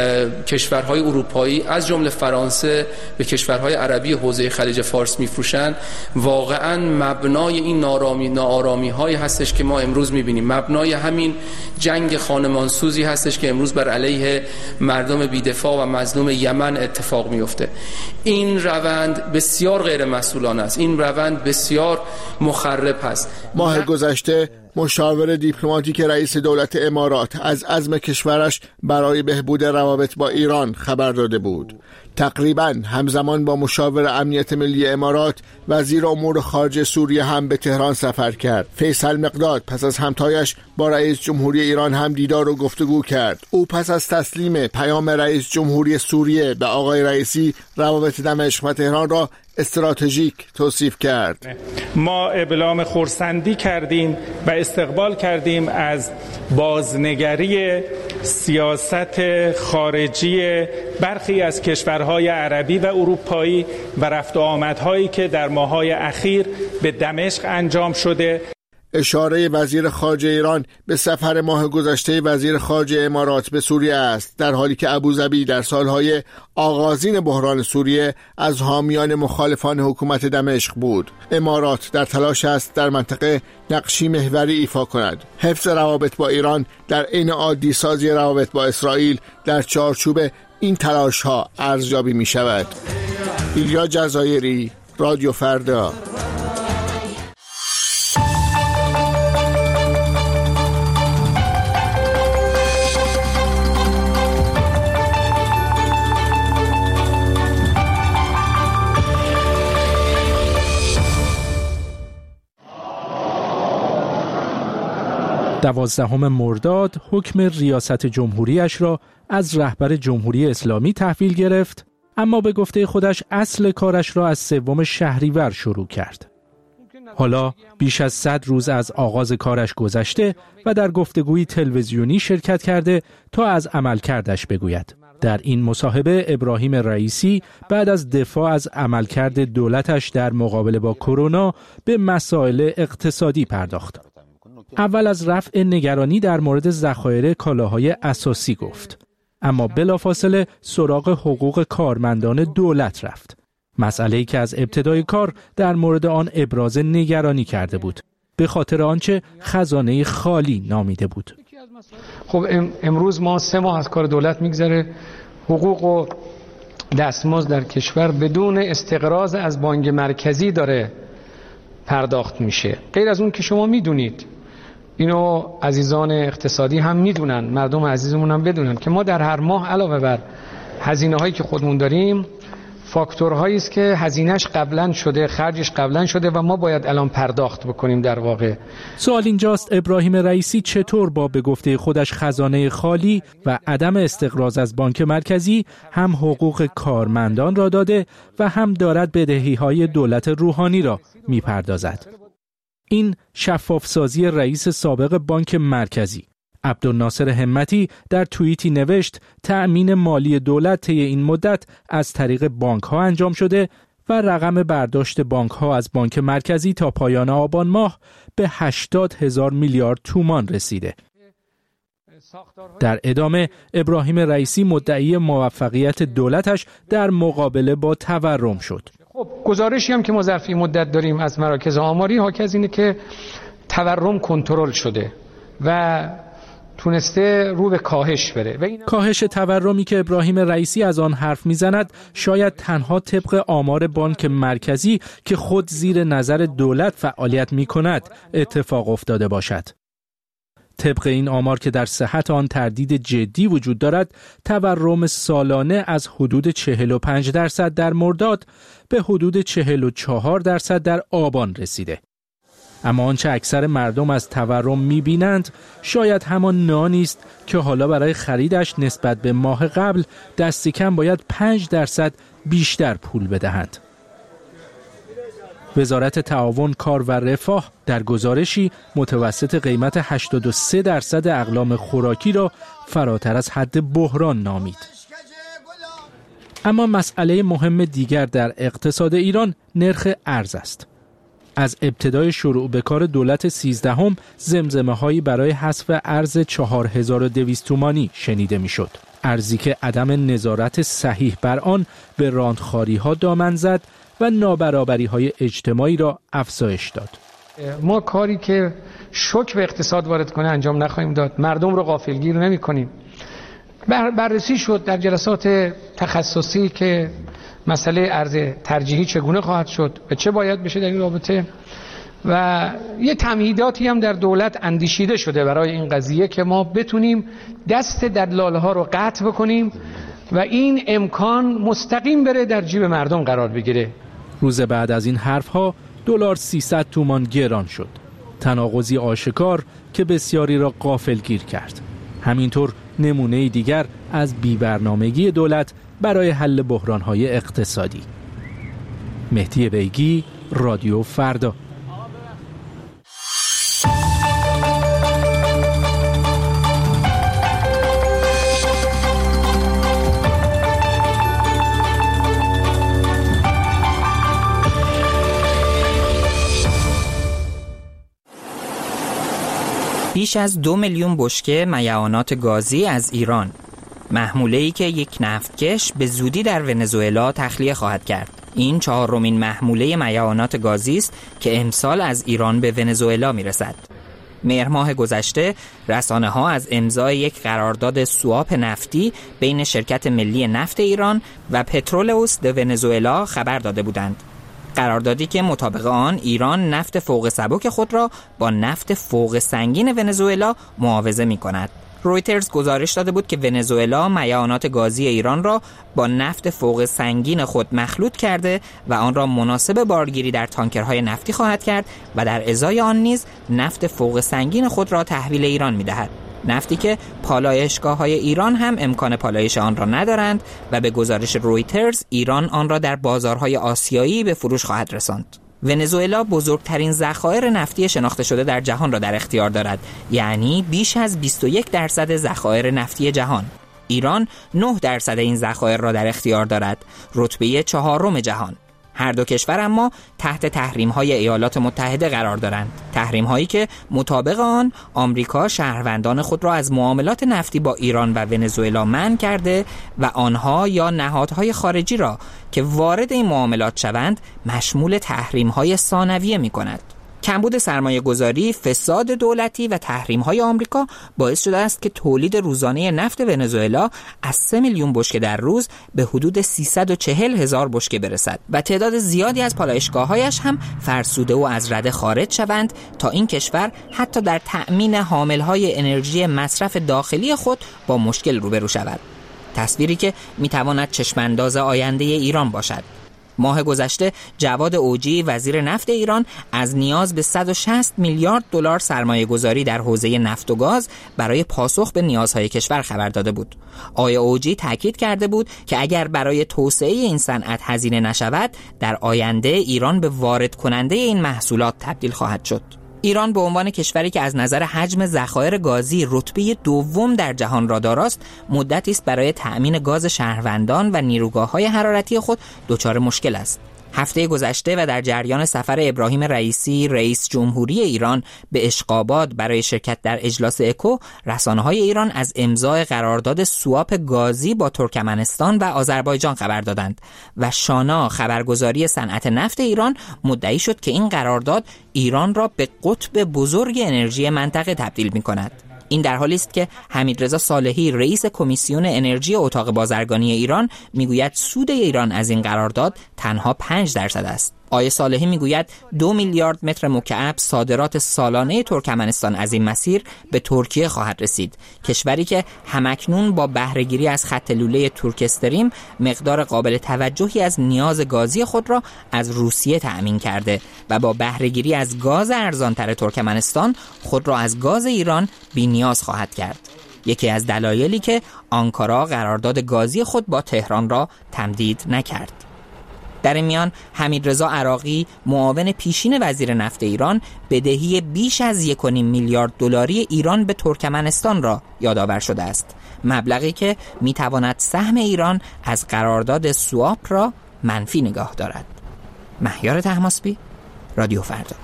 کشورهای اروپایی از جمله فرانسه به کشورهای عربی حوزه خلیج فارس میفروشن، واقعا مبنای این نارامی ناآرامی هایی هستش که ما امروز میبینیم. مبنای همین جنگ خانمانسوزی هستش که امروز بر علیه مردم بی‌دفاع و مظلوم یمن اتفاق میفته. این روند بسیار غیر مسئولانه است. این روند بسیار مخرب است.
ماه گذشته مشاور دیپلماتیک رئیس دولت امارات از عزم کشورش برای بهبود روابط با ایران خبر داده بود. تقریباً همزمان با مشاور امنیت ملی امارات، وزیر امور خارجه سوریه هم به تهران سفر کرد. فیصل مقداد پس از همتایش با رئیس جمهوری ایران هم دیدار و گفتگو کرد. او پس از تسلیم پیام رئیس جمهوری سوریه به آقای رئیسی روابط دمشق و تهران را استراتژیک توصیف کرد.
ما ابلام خرسندی کردیم و استقبال کردیم از بازنگری سیاست خارجی برخی از کشورهای عربی و اروپایی و رفت و آمدهایی که در ماه‌های اخیر به دمشق انجام شده.
اشاره وزیر خارجه ایران به سفر ماه گذشته وزیر خارجه امارات به سوریه است، در حالی که ابوظبی در سالهای آغازین بحران سوریه از حامیان مخالفان حکومت دمشق بود. امارات در تلاش است در منطقه نقشی محوری ایفا کند. حفظ روابط با ایران در عین عادی سازی روابط با اسرائیل در چارچوب این تلاش ها ارزیابی می شود. ایلیا جزایری، رادیو فردا.
دوازدهم مرداد حکم ریاست جمهوریش را از رهبر جمهوری اسلامی تحویل گرفت، اما به گفته خودش اصل کارش را از سوم شهریور شروع کرد. حالا بیش از صد روز از آغاز کارش گذشته و در گفتگوی تلویزیونی شرکت کرده تا از عملکردش بگوید. در این مصاحبه ابراهیم رئیسی بعد از دفاع از عملکرد دولتش در مقابله با کرونا به مسائل اقتصادی پرداخت. اول از رفع نگرانی در مورد ذخایر کالاهای اساسی گفت، اما بلافاصله سراغ حقوق کارمندان دولت رفت. مسئله‌ای که از ابتدای کار در مورد آن ابراز نگرانی کرده بود. به خاطر آنچه خزانه خالی نامیده بود.
خب امروز ما سه ماه از کار دولت میگذره، حقوق و دستمزد در کشور بدون استقراض از بانک مرکزی داره پرداخت میشه. غیر از اون که شما میدونید، اینو عزیزان اقتصادی هم میدونن، مردم عزیزمون هم بدونن که ما در هر ماه علاوه بر هزینه هایی که خودمون داریم، فاکتورهایی است که هزینهش قبلا شده، خرجش قبلا شده و ما باید الان پرداخت بکنیم. در واقع
سوال اینجاست ابراهیم رئیسی چطور با به گفته خودش خزانه خالی و عدم استقراض از بانک مرکزی هم حقوق کارمندان را داده و هم دارد بدهی‌های دولت روحانی را میپردازد. این شفافسازی رئیس سابق بانک مرکزی عبدالناصر همتی در توییتی نوشت تأمین مالی دولت طی این مدت از طریق بانک ها انجام شده و رقم برداشت بانک ها از بانک مرکزی تا پایان آبان ماه به هشتاد هزار میلیارد تومان رسیده. در ادامه ابراهیم رئیسی مدعی موفقیت دولتش در مقابله با تورم شد.
خب گزارشی هم که ما ظرف این مدت داریم از مراکز آماری حاکی از اینه که تورم کنترل شده و تونسته رو به کاهش بره. و این
کاهش تورمی که ابراهیم رئیسی از آن حرف میزند شاید تنها طبق آمار بانک مرکزی که خود زیر نظر دولت فعالیت می کند اتفاق افتاده باشد. طبق این آمار که در صحت آن تردید جدی وجود دارد، تورم سالانه از حدود چهل و پنج درصد در مرداد به حدود چهل و چهار درصد در آبان رسیده. اما آنچه اکثر مردم از تورم می‌بینند شاید همان نانی است که حالا برای خریدش نسبت به ماه قبل دستی کم باید پنج درصد بیشتر پول بدهند. وزارت تعاون، کار و رفاه در گزارشی متوسط قیمت هشتاد و سه درصد اقلام خوراکی را فراتر از حد بحران نامید. اما مسئله مهم دیگر در اقتصاد ایران نرخ ارز است. از ابتدای شروع به کار دولت سیزدهم زمزمه هایی برای حذف ارز چهار هزار و دویست تومانی شنیده می شد. ارزی که عدم نظارت صحیح بر آن به راندخاری ها دامن زد و نابرابری های اجتماعی را افزایش داد.
ما کاری که شوک به اقتصاد وارد کنه انجام نخواهیم داد. مردم رو غافلگیر نمی کنیم. بر بررسی شد در جلسات تخصصی که مسئله ارز ترجیحی چگونه خواهد شد و چه باید بشه در این رابطه، و یه تمهیداتی هم در دولت اندیشیده شده برای این قضیه که ما بتونیم دست دلال‌ها رو قطع بکنیم و این امکان مستقیم بره در جیب مردم قرار بگیره.
روز بعد از این حرفها دلار سیصد تومان گران شد. تناقضی آشکار که بسیاری را غافلگیر کرد. همینطور نمونه دیگر از بی‌برنامگی دولت برای حل بحران‌های اقتصادی. مهدی بیگی، رادیو فردا.
بیش از دو میلیون بشکه میعانات گازی از ایران، محموله‌ای که یک نفتکش به زودی در ونزوئلا تخلیه خواهد کرد. این چهارمین محموله میعانات گازی است که امسال از ایران به ونزوئلا میرسد. مهر ماه گذشته رسانه‌ها از امضای یک قرارداد سواپ نفتی بین شرکت ملی نفت ایران و پترولئوس د ونزوئلا خبر داده بودند. قراردادی که مطابق آن ایران نفت فوق سبک خود را با نفت فوق سنگین ونزوئلا معاوضه می‌کند. رویترز گزارش داده بود که ونزوئلا میعانات گازی ایران را با نفت فوق سنگین خود مخلوط کرده و آن را مناسب بارگیری در تانکرهای نفتی خواهد کرد و در ازای آن نیز نفت فوق سنگین خود را تحویل ایران می‌دهد. نفتی که پالایشگاه‌های ایران هم امکان پالایش آن را ندارند و به گزارش رویترز ایران آن را در بازارهای آسیایی به فروش خواهد رساند. ونزوئلا بزرگترین ذخایر نفتی شناخته شده در جهان را در اختیار دارد، یعنی بیش از بیست و یک درصد ذخایر نفتی جهان. ایران نه درصد این ذخایر را در اختیار دارد، رتبه چهارم جهان. هر دو کشور اما تحت تحریم‌های ایالات متحده قرار دارند، تحریم‌هایی که مطابق آن آمریکا شهروندان خود را از معاملات نفتی با ایران و ونزوئلا منع کرده و آنها یا نهادهای خارجی را که وارد این معاملات شوند مشمول تحریم‌های ثانویه می‌کند. کمبود سرمایه گذاری، فساد دولتی و تحریم های آمریکا باعث شده است که تولید روزانه نفت ونزوئلا از سه میلیون بشکه در روز به حدود سیصد و چهل هزار بشکه برسد و تعداد زیادی از پالایشگاه‌هایش هم فرسوده و از رده خارج شوند تا این کشور حتی در تأمین حاملهای انرژی مصرف داخلی خود با مشکل روبرو شود. تصویری که میتواند چشمانداز آینده ایران باشد. ماه گذشته جواد اوجی وزیر نفت ایران از نیاز به صد و شصت میلیارد دلار سرمایه گذاری در حوزه نفت و گاز برای پاسخ به نیازهای کشور خبر داده بود. آقای اوجی تاکید کرده بود که اگر برای توسعه این صنعت هزینه نشود، در آینده ایران به وارد کننده این محصولات تبدیل خواهد شد. ایران به عنوان کشوری که از نظر حجم ذخایر گازی رتبه دوم در جهان را داراست، مدتی است برای تأمین گاز شهروندان و نیروگاه‌های حرارتی خود دچار مشکل است. هفته گذشته و در جریان سفر ابراهیم رئیسی رئیس جمهوری ایران به اشقاباد برای شرکت در اجلاس اکو، رسانه‌های ایران از امضای قرارداد سواپ گازی با ترکمنستان و آذربایجان خبر دادند و شانا خبرگزاری صنعت نفت ایران مدعی شد که این قرارداد ایران را به قطب بزرگ انرژی منطقه تبدیل می‌کند. این در حالی است که حمیدرضا صالحی رئیس کمیسیون انرژی اتاق بازرگانی ایران میگوید سود ایران از این قرارداد تنها پنج درصد است. آقای صالحی میگوید دو میلیارد متر مکعب صادرات سالانه ترکمنستان از این مسیر به ترکیه خواهد رسید، کشوری که همکنون با بهره‌گیری از خط لوله تورک استریم مقدار قابل توجهی از نیاز گازی خود را از روسیه تأمین کرده و با بهره‌گیری از گاز ارزانتر ترکمنستان خود را از گاز ایران بی‌نیاز خواهد کرد. یکی از دلایلی که آنکارا قرارداد گازی خود با تهران را تمدید نکرد. در این میان حمیدرضا عراقی معاون پیشین وزیر نفت ایران بدهی بیش از یک و نیم میلیارد دلاری ایران به ترکمنستان را یادآور شده است، مبلغی که میتواند سهم ایران از قرارداد سواپ را منفی نگاه دارد. مهیار طهماسبی، رادیو فردا.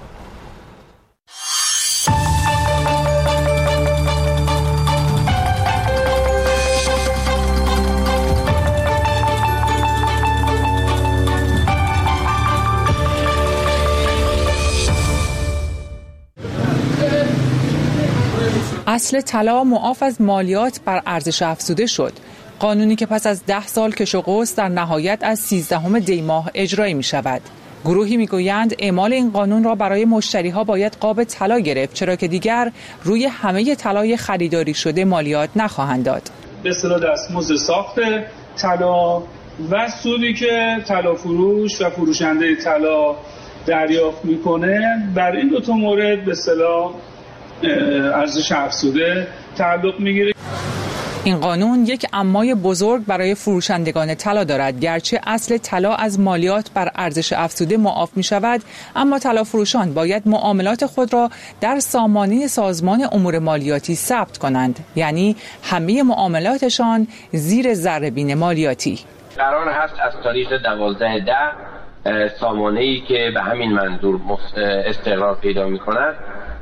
اصل طلا معاف از مالیات بر ارزش افزوده شد. قانونی که پس از ده سال کش و قوس در نهایت از سیزدهم دی ماه اجرایی می شود. گروهی می گویند اعمال این قانون را برای مشتری ها باید قاب طلا گرفت، چرا که دیگر روی همه طلای خریداری شده مالیات نخواهند داد.
به اصطلاح دستمزد ساخت طلا و سودی که طلا فروش و فروشنده طلا دریافت میکنه بر این دو تا مورد به اصطلاح ارزش افزوده تعلق میگیره.
این قانون یک عمای بزرگ برای فروشندگان طلا دارد. گرچه اصل طلا از مالیات بر ارزش افزوده معاف می شود، اما طلا فروشان باید معاملات خود را در سامانه سازمان امور مالیاتی ثبت کنند، یعنی همه معاملاتشان زیر ذره‌بین مالیاتی.
قرار هست از تاریخ دوازده ده سامانه‌ای که به همین منظور استقرار پیدا می کند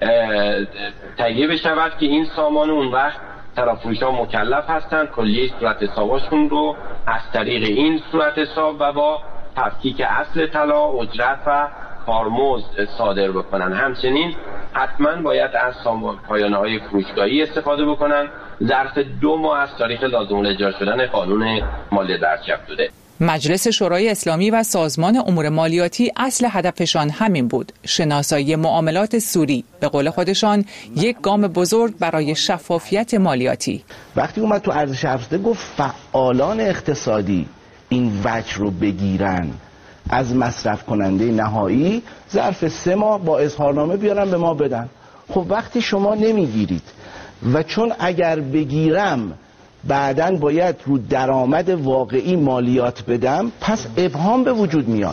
تهیه بشود که این سامانه اون وقت طرف‌فروشان مکلف هستند کلیه صورت حسابشون رو از طریق این صورت حساب و با تفکیک اصل طلا، اجرت و کارمزد صادر بکنن. همچنین حتما باید از پایانه‌های فروشگاهی استفاده بکنن ظرف دو ماه از تاریخ لازم الاجرا شدن قانون مالیات بر ارزش افزوده.
مجلس شورای اسلامی و سازمان امور مالیاتی اصل هدفشان همین بود، شناسایی معاملات سوری، به قول خودشان یک گام بزرگ برای شفافیت مالیاتی.
وقتی اومد تو ارزش افزوده گفت فعالان اقتصادی این وجه رو بگیرن از مصرف کننده نهایی ظرف سه ماه با اظهارنامه بیارن به ما بدن. خب وقتی شما نمیگیرید و چون اگر بگیرم بعداً باید رو درآمد واقعی مالیات بدم، پس ابهام به وجود میاد.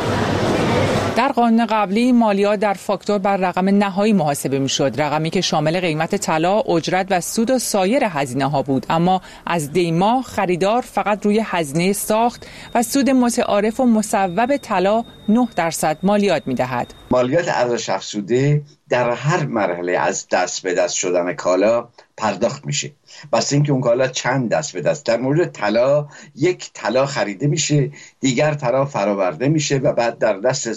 در قانون قبلی مالیات در فاکتور بر رقم نهایی محاسبه میشد، رقمی که شامل قیمت طلا، اجرت و سود و سایر هزینه ها بود، اما از دی ماه خریدار فقط روی هزینه ساخت و سود متعارف و مصوب طلا نه درصد مالیات میدهد.
مالیات ارزش افزوده در هر مرحله از دست به دست شدن کالا پرداخت میشه، بس اینکه اون کالا چند دست به دست. در مورد طلا یک طلا خریده میشه، دیگر طلا فرآورده میشه و بعد در دست زرگر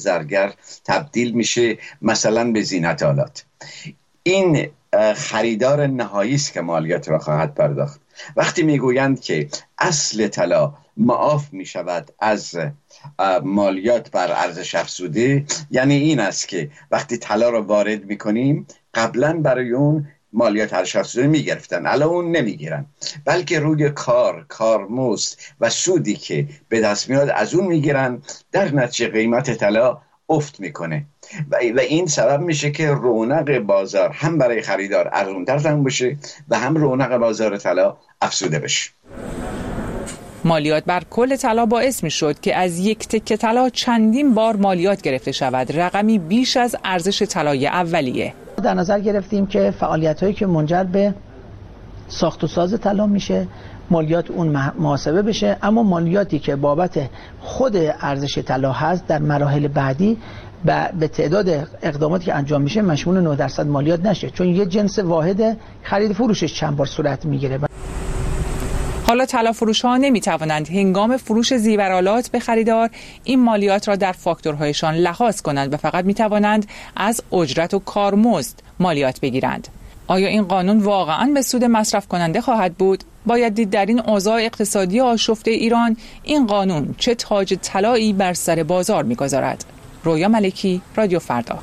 زرگر تبدیل میشه مثلا به زینت آلات. این خریدار نهایی است که مالیات را خواهد پرداخت. وقتی میگویند که اصل طلا معاف می شود از مالیات بر ارزش افزوده، یعنی این است که وقتی طلا را وارد می کنیم قبلا برای اون مالیات ارزش افزوده می گرفتن، الان اون نمی گیرن، بلکه روی کار، کارمزد و سودی که به دست میاد از اون می گیرن، در نتیجه قیمت طلا افت میکنه و این سبب میشه که رونق بازار هم برای خریدار ارزان‌تر تموم بشه و هم رونق بازار طلا افزوده بشه.
مالیات بر کل طلا باعث میشد که از یک تکه طلا چندین بار مالیات گرفته شود، رقمی بیش از ارزش طلای اولیه.
در نظر گرفتیم که فعالیت‌هایی که منجر به ساخت و ساز طلا میشه مالیات اون محاسبه بشه، اما مالیاتی که بابت خود ارزش طلا هست در مراحل بعدی به تعداد اقداماتی که انجام میشه مشمول نه درصد مالیات نشه، چون یه جنس واحد خرید فروشش چند بار صورت میگیره.
حالا طلا فروش ها نمی توانند هنگام فروش زیورآلات به خریدار این مالیات را در فاکتورهایشان لحاظ کنند و فقط می توانند از اجرت و کارمزد مالیات بگیرند. آیا این قانون واقعاً به سود مصرف کننده خواهد بود؟ باید دید در این اوضاع اقتصادی آشفته ایران این قانون چه تاج طلایی بر سر بازار می‌گذارد. رویا ملکی، رادیو فردا.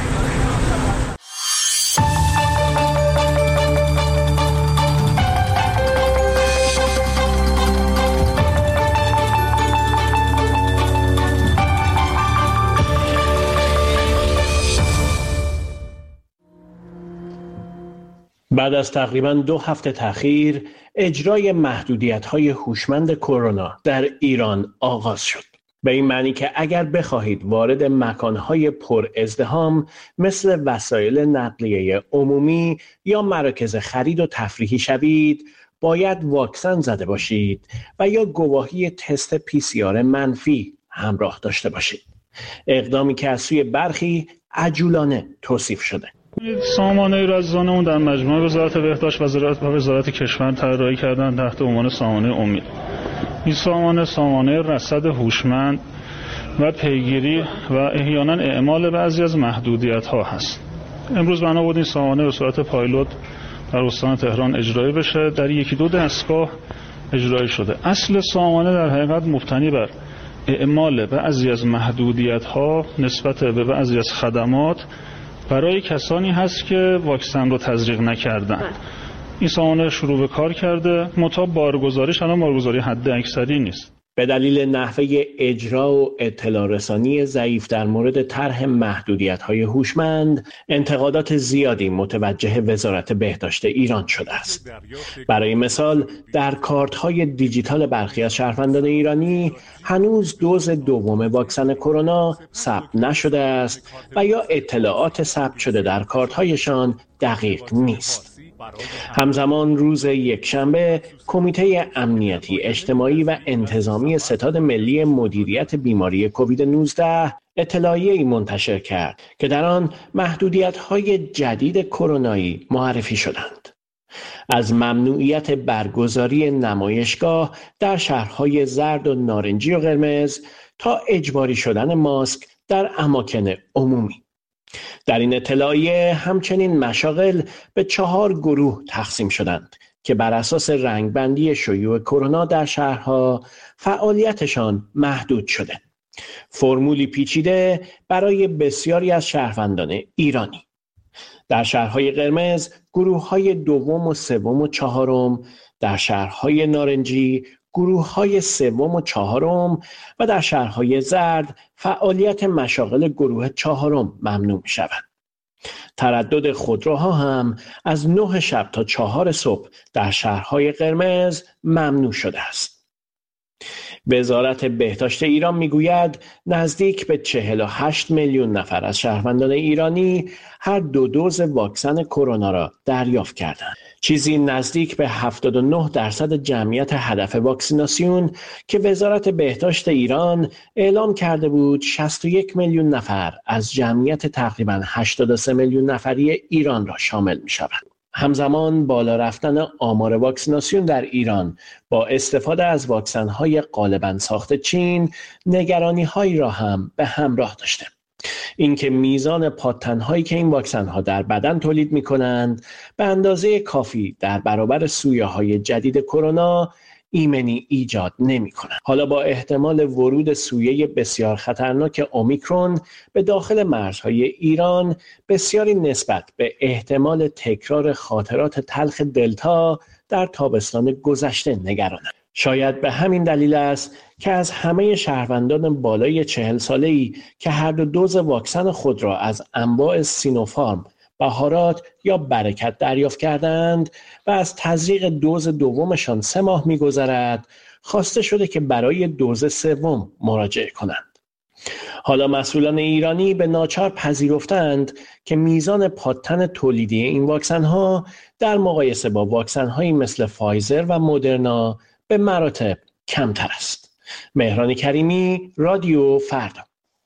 بعد از تقریباً دو هفته تأخیر، اجرای محدودیت‌های هوشمند کرونا در ایران آغاز شد. به این معنی که اگر بخواهید وارد مکان‌های پر ازدحام مثل وسایل نقلیه عمومی یا مراکز خرید و تفریحی شوید، باید واکسن زده باشید و یا گواهی تست پی سی آر منفی همراه داشته باشید. اقدامی که از سوی برخی عجولانه توصیف شده.
سامانه رزانمون در مجموعه وزارت بهداشت و وزارت کشور طراحی کردن تحت عنوان سامانه امید. این سامانه سامانه رصد هوشمند و پیگیری و احیانا اعمال بعضی از محدودیت ها هست. امروز بنا بود این سامانه به صورت پایلوت در استان تهران اجرایی بشه. در یکی دو دستگاه اجرایی شده. اصل سامانه در حقیقت مبتنی بر اعمال بعضی از محدودیت ها نسبت به بعضی از خدمات برای کسانی هست که واکسن رو تزریق نکردن. این سامانه شروع به کار کرده، منتها بارگذاریش الان بارگذاری حد اکثری نیست.
به دلیل نحوه اجرا و اطلاع رسانی ضعیف در مورد طرح محدودیت‌های هوشمند، انتقادات زیادی متوجه وزارت بهداشت ایران شده است. برای مثال، در کارت‌های دیجیتال برخی از شهروندان ایرانی هنوز دوز دوم واکسن کرونا ثبت نشده است و یا اطلاعات ثبت شده در کارت‌هایشان دقیق نیست. همزمان روز یکشنبه کمیته امنیتی اجتماعی و انتظامی ستاد ملی مدیریت بیماری کووید نوزده اطلاعیه‌ای منتشر کرد که در آن محدودیت‌های جدید کرونایی معرفی شدند. از ممنوعیت برگزاری نمایشگاه در شهرهای زرد و نارنجی و قرمز تا اجباری شدن ماسک در اماکن عمومی. در این اطلاعیه همچنین مشاغل به چهار گروه تقسیم شدند که بر اساس رنگبندی شیوع کرونا در شهرها فعالیتشان محدود شده. فرمولی پیچیده برای بسیاری از شهروندان ایرانی. در شهرهای قرمز گروه‌های دوم و سوم و چهارم، در شهرهای نارنجی گروه‌های سوم و چهارم و در شهرهای زرد فعالیت مشاغل گروه چهارم ممنوع می‌شود. تردد خودروها هم از نه شب تا چهار صبح در شهرهای قرمز ممنوع شده است. وزارت بهداشت ایران میگوید نزدیک به چهل و هشت میلیون نفر از شهروندان ایرانی هر دو دوز واکسن کرونا را دریافت کردند. چیزی نزدیک به هفتاد و نه درصد جمعیت هدف واکسیناسیون که وزارت بهداشت ایران اعلام کرده بود شصت و یک میلیون نفر از جمعیت تقریباً هشتاد و سه میلیون نفری ایران را شامل می شود. همزمان بالا رفتن آمار واکسیناسیون در ایران با استفاده از واکسن‌های غالباً ساخت چین نگرانی‌هایی را هم به همراه داشته. اینکه میزان پادتن‌هایی که این واکسن‌ها در بدن تولید می‌کنند به اندازه کافی در برابر سویه‌های جدید کرونا ایمنی ایجاد نمی‌کنند. حالا با احتمال ورود سویه بسیار خطرناک اومیکرون به داخل مرزهای ایران، بسیاری نسبت به احتمال تکرار خاطرات تلخ دلتا در تابستان گذشته نگرانند. شاید به همین دلیل است که از همه شهروندان بالای چهل ساله‌ای که هر دو دوز واکسن خود را از انواع سینوفارم، بهارات یا برکت دریافت کردند و از تزریق دوز دومشان سه ماه می‌گذرد، خواسته شده که برای دوز سوم مراجعه کنند. حالا مسئولان ایرانی به ناچار پذیرفتند که میزان پادتن تولیدی این واکسن‌ها در مقایسه با واکسن‌هایی مثل فایزر و مدرنا به مراتب کمتر است. مهران کریمی، رادیو فردا.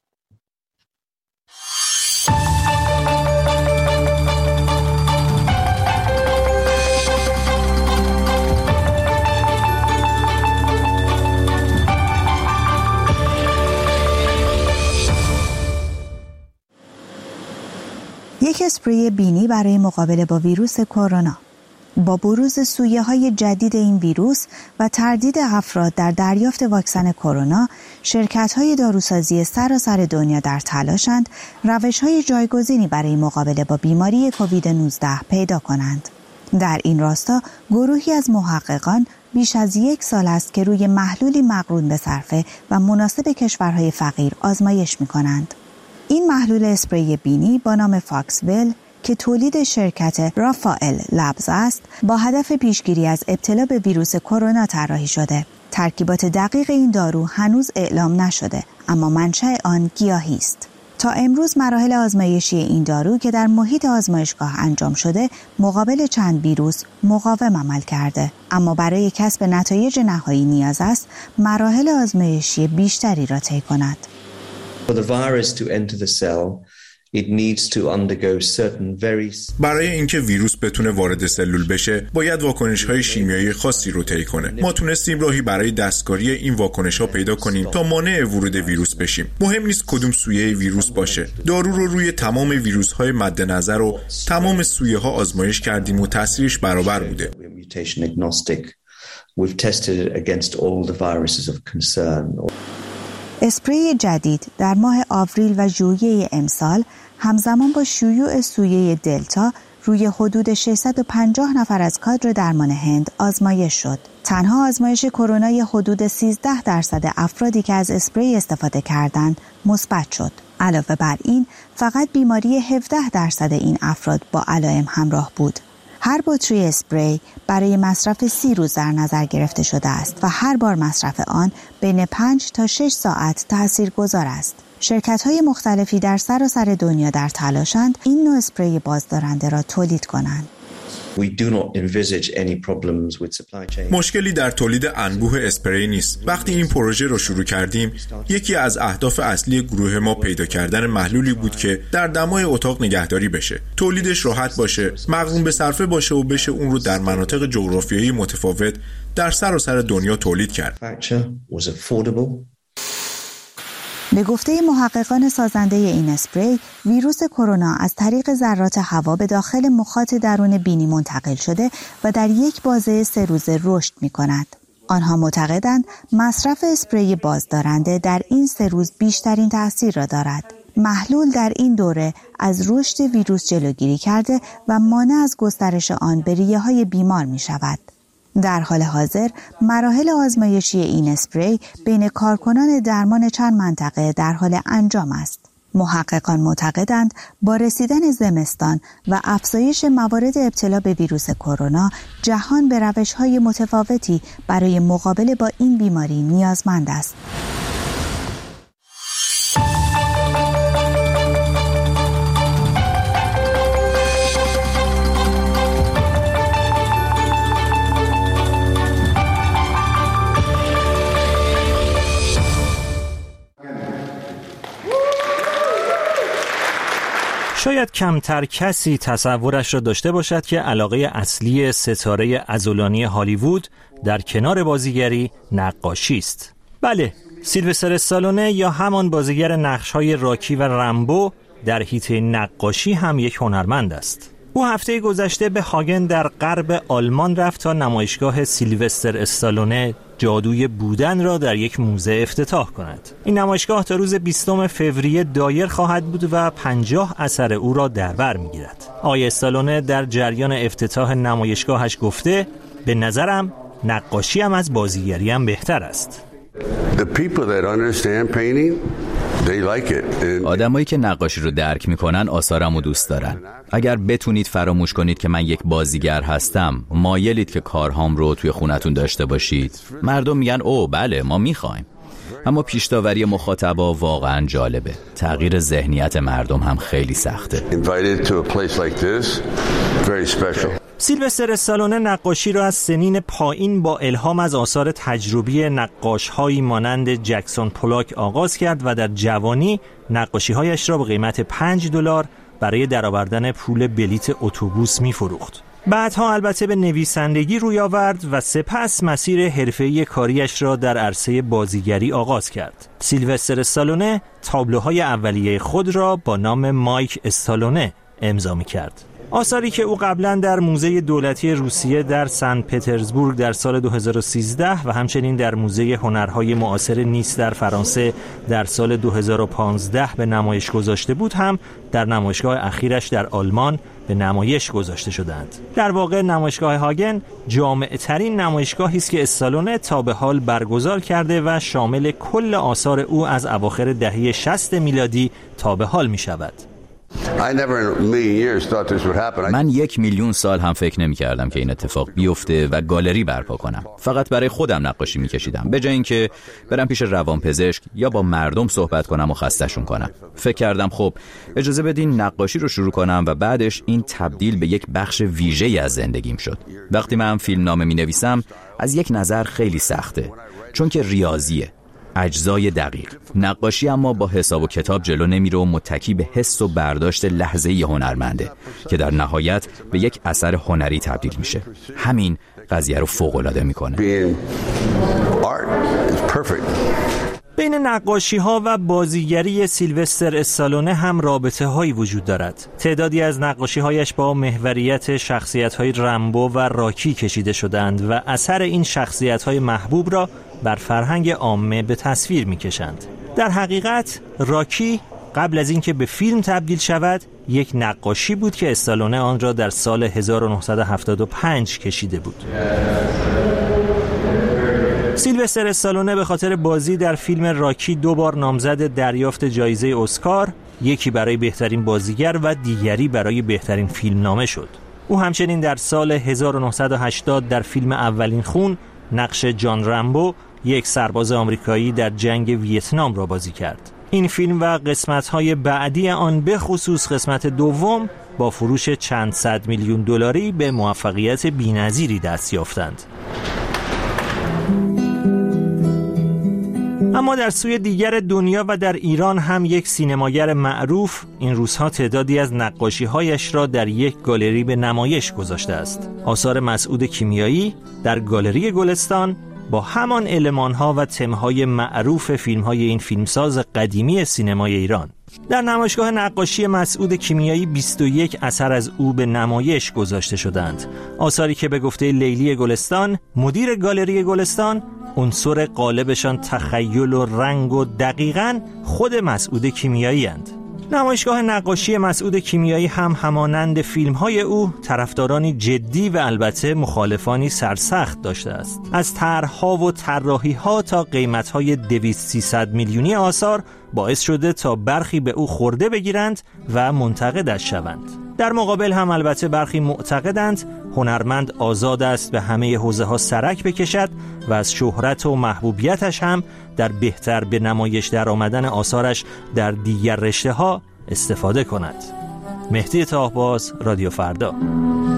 یک اسپری بینی برای مقابله با ویروس کرونا. با بروز سویه‌های جدید این ویروس و تردید افراد در دریافت واکسن کرونا، شرکت‌های داروسازی سراسر دنیا در تلاشند روش‌های جایگزینی برای مقابله با بیماری کووید نوزده پیدا کنند. در این راستا گروهی از محققان بیش از یک سال است که روی محلولی مقرون به صرفه و مناسب کشورهای فقیر آزمایش می‌کنند. این محلول اسپری بینی با نام فاکسول که تولید شرکت رافائل لبز است، با هدف پیشگیری از ابتلا به ویروس کرونا طراحی شده. ترکیبات دقیق این دارو هنوز اعلام نشده، اما منشأ آن گیاهی است. تا امروز مراحل آزمایشی این دارو که در محیط آزمایشگاه انجام شده، مقابل چند ویروس مقاوم عمل کرده، اما برای کسب نتایج نهایی نیاز است مراحل آزمایشی بیشتری را طی کند.
For the virus to enter the cell, it needs to undergo certain very...
برای اینکه ویروس بتونه وارد سلول بشه، باید واکنش‌های شیمیایی خاصی رو طی کنه. ما تونستیم راهی برای دستکاری این واکنش‌ها پیدا کنیم تا مانع ورود ویروس بشیم. مهم نیست کدوم سویه ویروس باشه. دارو رو روی تمام ویروس‌های مد نظر و تمام سویه‌ها آزمایش کردیم و تاثیرش برابر بوده.
We've tested it against all the viruses of concern.
اسپری جدید در ماه آوریل و ژوئیه امسال همزمان با شیوع سویه دلتا روی حدود ششصد و پنجاه نفر از کادر درمان هند آزمایش شد. تنها آزمایش کرونای حدود سیزده درصد افرادی که از اسپری استفاده کردند مثبت شد. علاوه بر این، فقط بیماری هفده درصد این افراد با علائم همراه بود. هر بطری اسپری برای مصرف سی روز در نظر گرفته شده است و هر بار مصرف آن بین پنج تا شش ساعت تاثیرگذار است. شرکت‌های مختلفی در سراسر دنیا در تلاشند این نوع اسپری بازدارنده را تولید کنند.
We do not envisage any problems with supply chain.
مشکلی در تولید انبوه اسپری نیست. وقتی این پروژه رو شروع کردیم، یکی از اهداف اصلی گروه ما پیدا کردن محلولی بود که در دمای اتاق نگهداری بشه، تولیدش راحت باشه، مقرون به صرفه باشه و بشه اون رو در مناطق جغرافیایی متفاوت در سراسر دنیا تولید کرد.
به گفته محققان سازنده این اسپری، ویروس کرونا از طریق ذرات هوا به داخل مخاط درون بینی منتقل شده و در یک بازه سه روزه رشد می کند. آنها معتقدند مصرف اسپری بازدارنده در این سه روز بیشترین تأثیر را دارد. محلول در این دوره از رشد ویروس جلوگیری کرده و مانع از گسترش آن به ریه‌های بیمار می شود. در حال حاضر مراحل آزمایشی این اسپری بین کارکنان درمان چند منطقه در حال انجام است. محققان معتقدند با رسیدن زمستان و افزایش موارد ابتلا به ویروس کرونا، جهان به روش‌های متفاوتی برای مقابله با این بیماری نیازمند است.
شاید کمتر کسی تصورش را داشته باشد که علاقه اصلی ستاره عضلانی هالیوود در کنار بازیگری نقاشی است. بله، سیلوستر استالونه یا همان بازیگر نقش‌های راکی و رمبو در حیطه نقاشی هم یک هنرمند است. او هفته گذشته به هاگن در غرب آلمان رفت تا نمایشگاه سیلوستر استالونه جادوی بودن را در یک موزه افتتاح کند. این نمایشگاه تا روز بیستم فوریه دایر خواهد بود و پنجاه اثر او را در بر می‌گیرد. آقای استالونه در جریان افتتاح نمایشگاهش گفته به نظرم نقاشی هم از بازیگری هم بهتر است.
آدمایی که نقاشی رو درک میکنن آثارمو دوست دارن. اگر بتونید فراموش کنید که من یک بازیگر هستم، مایلید که کارهام رو توی خونتون داشته باشید. مردم میگن او بله ما میخوایم. اما پیش‌داوری مخاطبا واقعا جالبه. تغییر ذهنیت مردم هم خیلی سخته.
سیلوستر استالونه نقاشی را از سنین پایین با الهام از آثار تجربی نقاش‌هایی مانند جکسون پولاک آغاز کرد و در جوانی نقاشی‌هایش را به قیمت پنج دلار برای درآوردن پول بلیت اتوبوس می‌فروخت. بعدها البته به نویسندگی روی آورد و سپس مسیر حرفه‌ای کاریش را در عرصه بازیگری آغاز کرد. سیلوستر استالونه تابلوهای اولیه خود را با نام مایک استالونه امضا می‌کرد. آثاری که او قبلا در موزه دولتی روسیه در سن پترزبورگ در سال دو هزار و سیزده و همچنین در موزه هنرهای معاصر نیس در فرانسه در سال دو هزار و پانزده به نمایش گذاشته بود هم در نمایشگاه اخیرش در آلمان به نمایش گذاشته شدند. در واقع نمایشگاه هاگن جامع‌ترین نمایشگاهی است که استالونه تا به حال برگزار کرده و شامل کل آثار او از اواخر دهه شصت میلادی تا به حال می شود.
من یک میلیون سال هم فکر نمی کردم که این اتفاق بیفته و گالری برپا کنم. فقط برای خودم نقاشی می کشیدم به جای اینکه برم پیش روانپزشک یا با مردم صحبت کنم و خسته‌شون کنم. فکر کردم خب اجازه بدین نقاشی رو شروع کنم و بعدش این تبدیل به یک بخش ویژه‌ای از زندگیم شد. وقتی من فیلم نامه می نویسم از یک نظر خیلی سخته، چون که ریاضیه، اجزای دقیق. نقاشی اما با حساب و کتاب جلو نمیره و متکی به حس و برداشت لحظه‌ای هنرمنده که در نهایت به یک اثر هنری تبدیل میشه. همین قضیه رو فوق‌العاده میکنه.
بین نقاشی ها و بازیگری سیلوستر استالونه هم رابطه هایی وجود دارد. تعدادی از نقاشی هایش با محوریت شخصیت های رمبو و راکی کشیده شدند و اثر این شخصیت های محبوب را بر فرهنگ عامه به تصویر می کشند. در حقیقت راکی قبل از اینکه به فیلم تبدیل شود یک نقاشی بود که استالونه آن را در سال هزار و نهصد و هفتاد و پنج کشیده بود. سیلوستر استالونه به خاطر بازی در فیلم راکی دو بار نامزد دریافت جایزه اسکار، یکی برای بهترین بازیگر و دیگری برای بهترین فیلمنامه شد. او همچنین در سال هزار و نهصد و هشتاد در فیلم اولین خون نقش جان رمبو، یک سرباز آمریکایی در جنگ ویتنام را بازی کرد. این فیلم و قسمت‌های بعدی آن به خصوص قسمت دوم با فروش چند صد میلیون دلاری به موفقیت بی‌نظیری دست یافتند. اما در سوی دیگر دنیا و در ایران هم یک سینماگر معروف این روزها تعدادی از نقاشی‌هایش را در یک گالری به نمایش گذاشته است. آثار مسعود کیمیایی در گالری گلستان با همان المان‌ها و تم‌های معروف فیلم‌های این فیلمساز قدیمی سینمای ایران. در نمایشگاه نقاشی مسعود کیمیایی بیست و یک اثر از او به نمایش گذاشته شدند. آثاری که به گفته لیلی گلستان، مدیر گالری گلستان، عنصر غالبشان تخیل و رنگ و دقیقاً خود مسعود کیمیایی اند. نمایشگاه نقاشی مسعود کیمیایی هم همانند فیلم‌های او طرفدارانی جدی و البته مخالفانی سرسخت داشته است. از طرح‌ها و طراحی‌ها تا قیمت‌های دویست سیصد میلیونی آثار باعث شده تا برخی به او خورده بگیرند و منتقدش شوند. در مقابل هم البته برخی معتقدند هنرمند آزاد است به همه حوزه‌ها سرک بکشد و از شهرت و محبوبیتش هم در بهتر به نمایش در آمدن آثارش در دیگر رشته‌ها استفاده کند. مهدی طاهباز، رادیو فردا.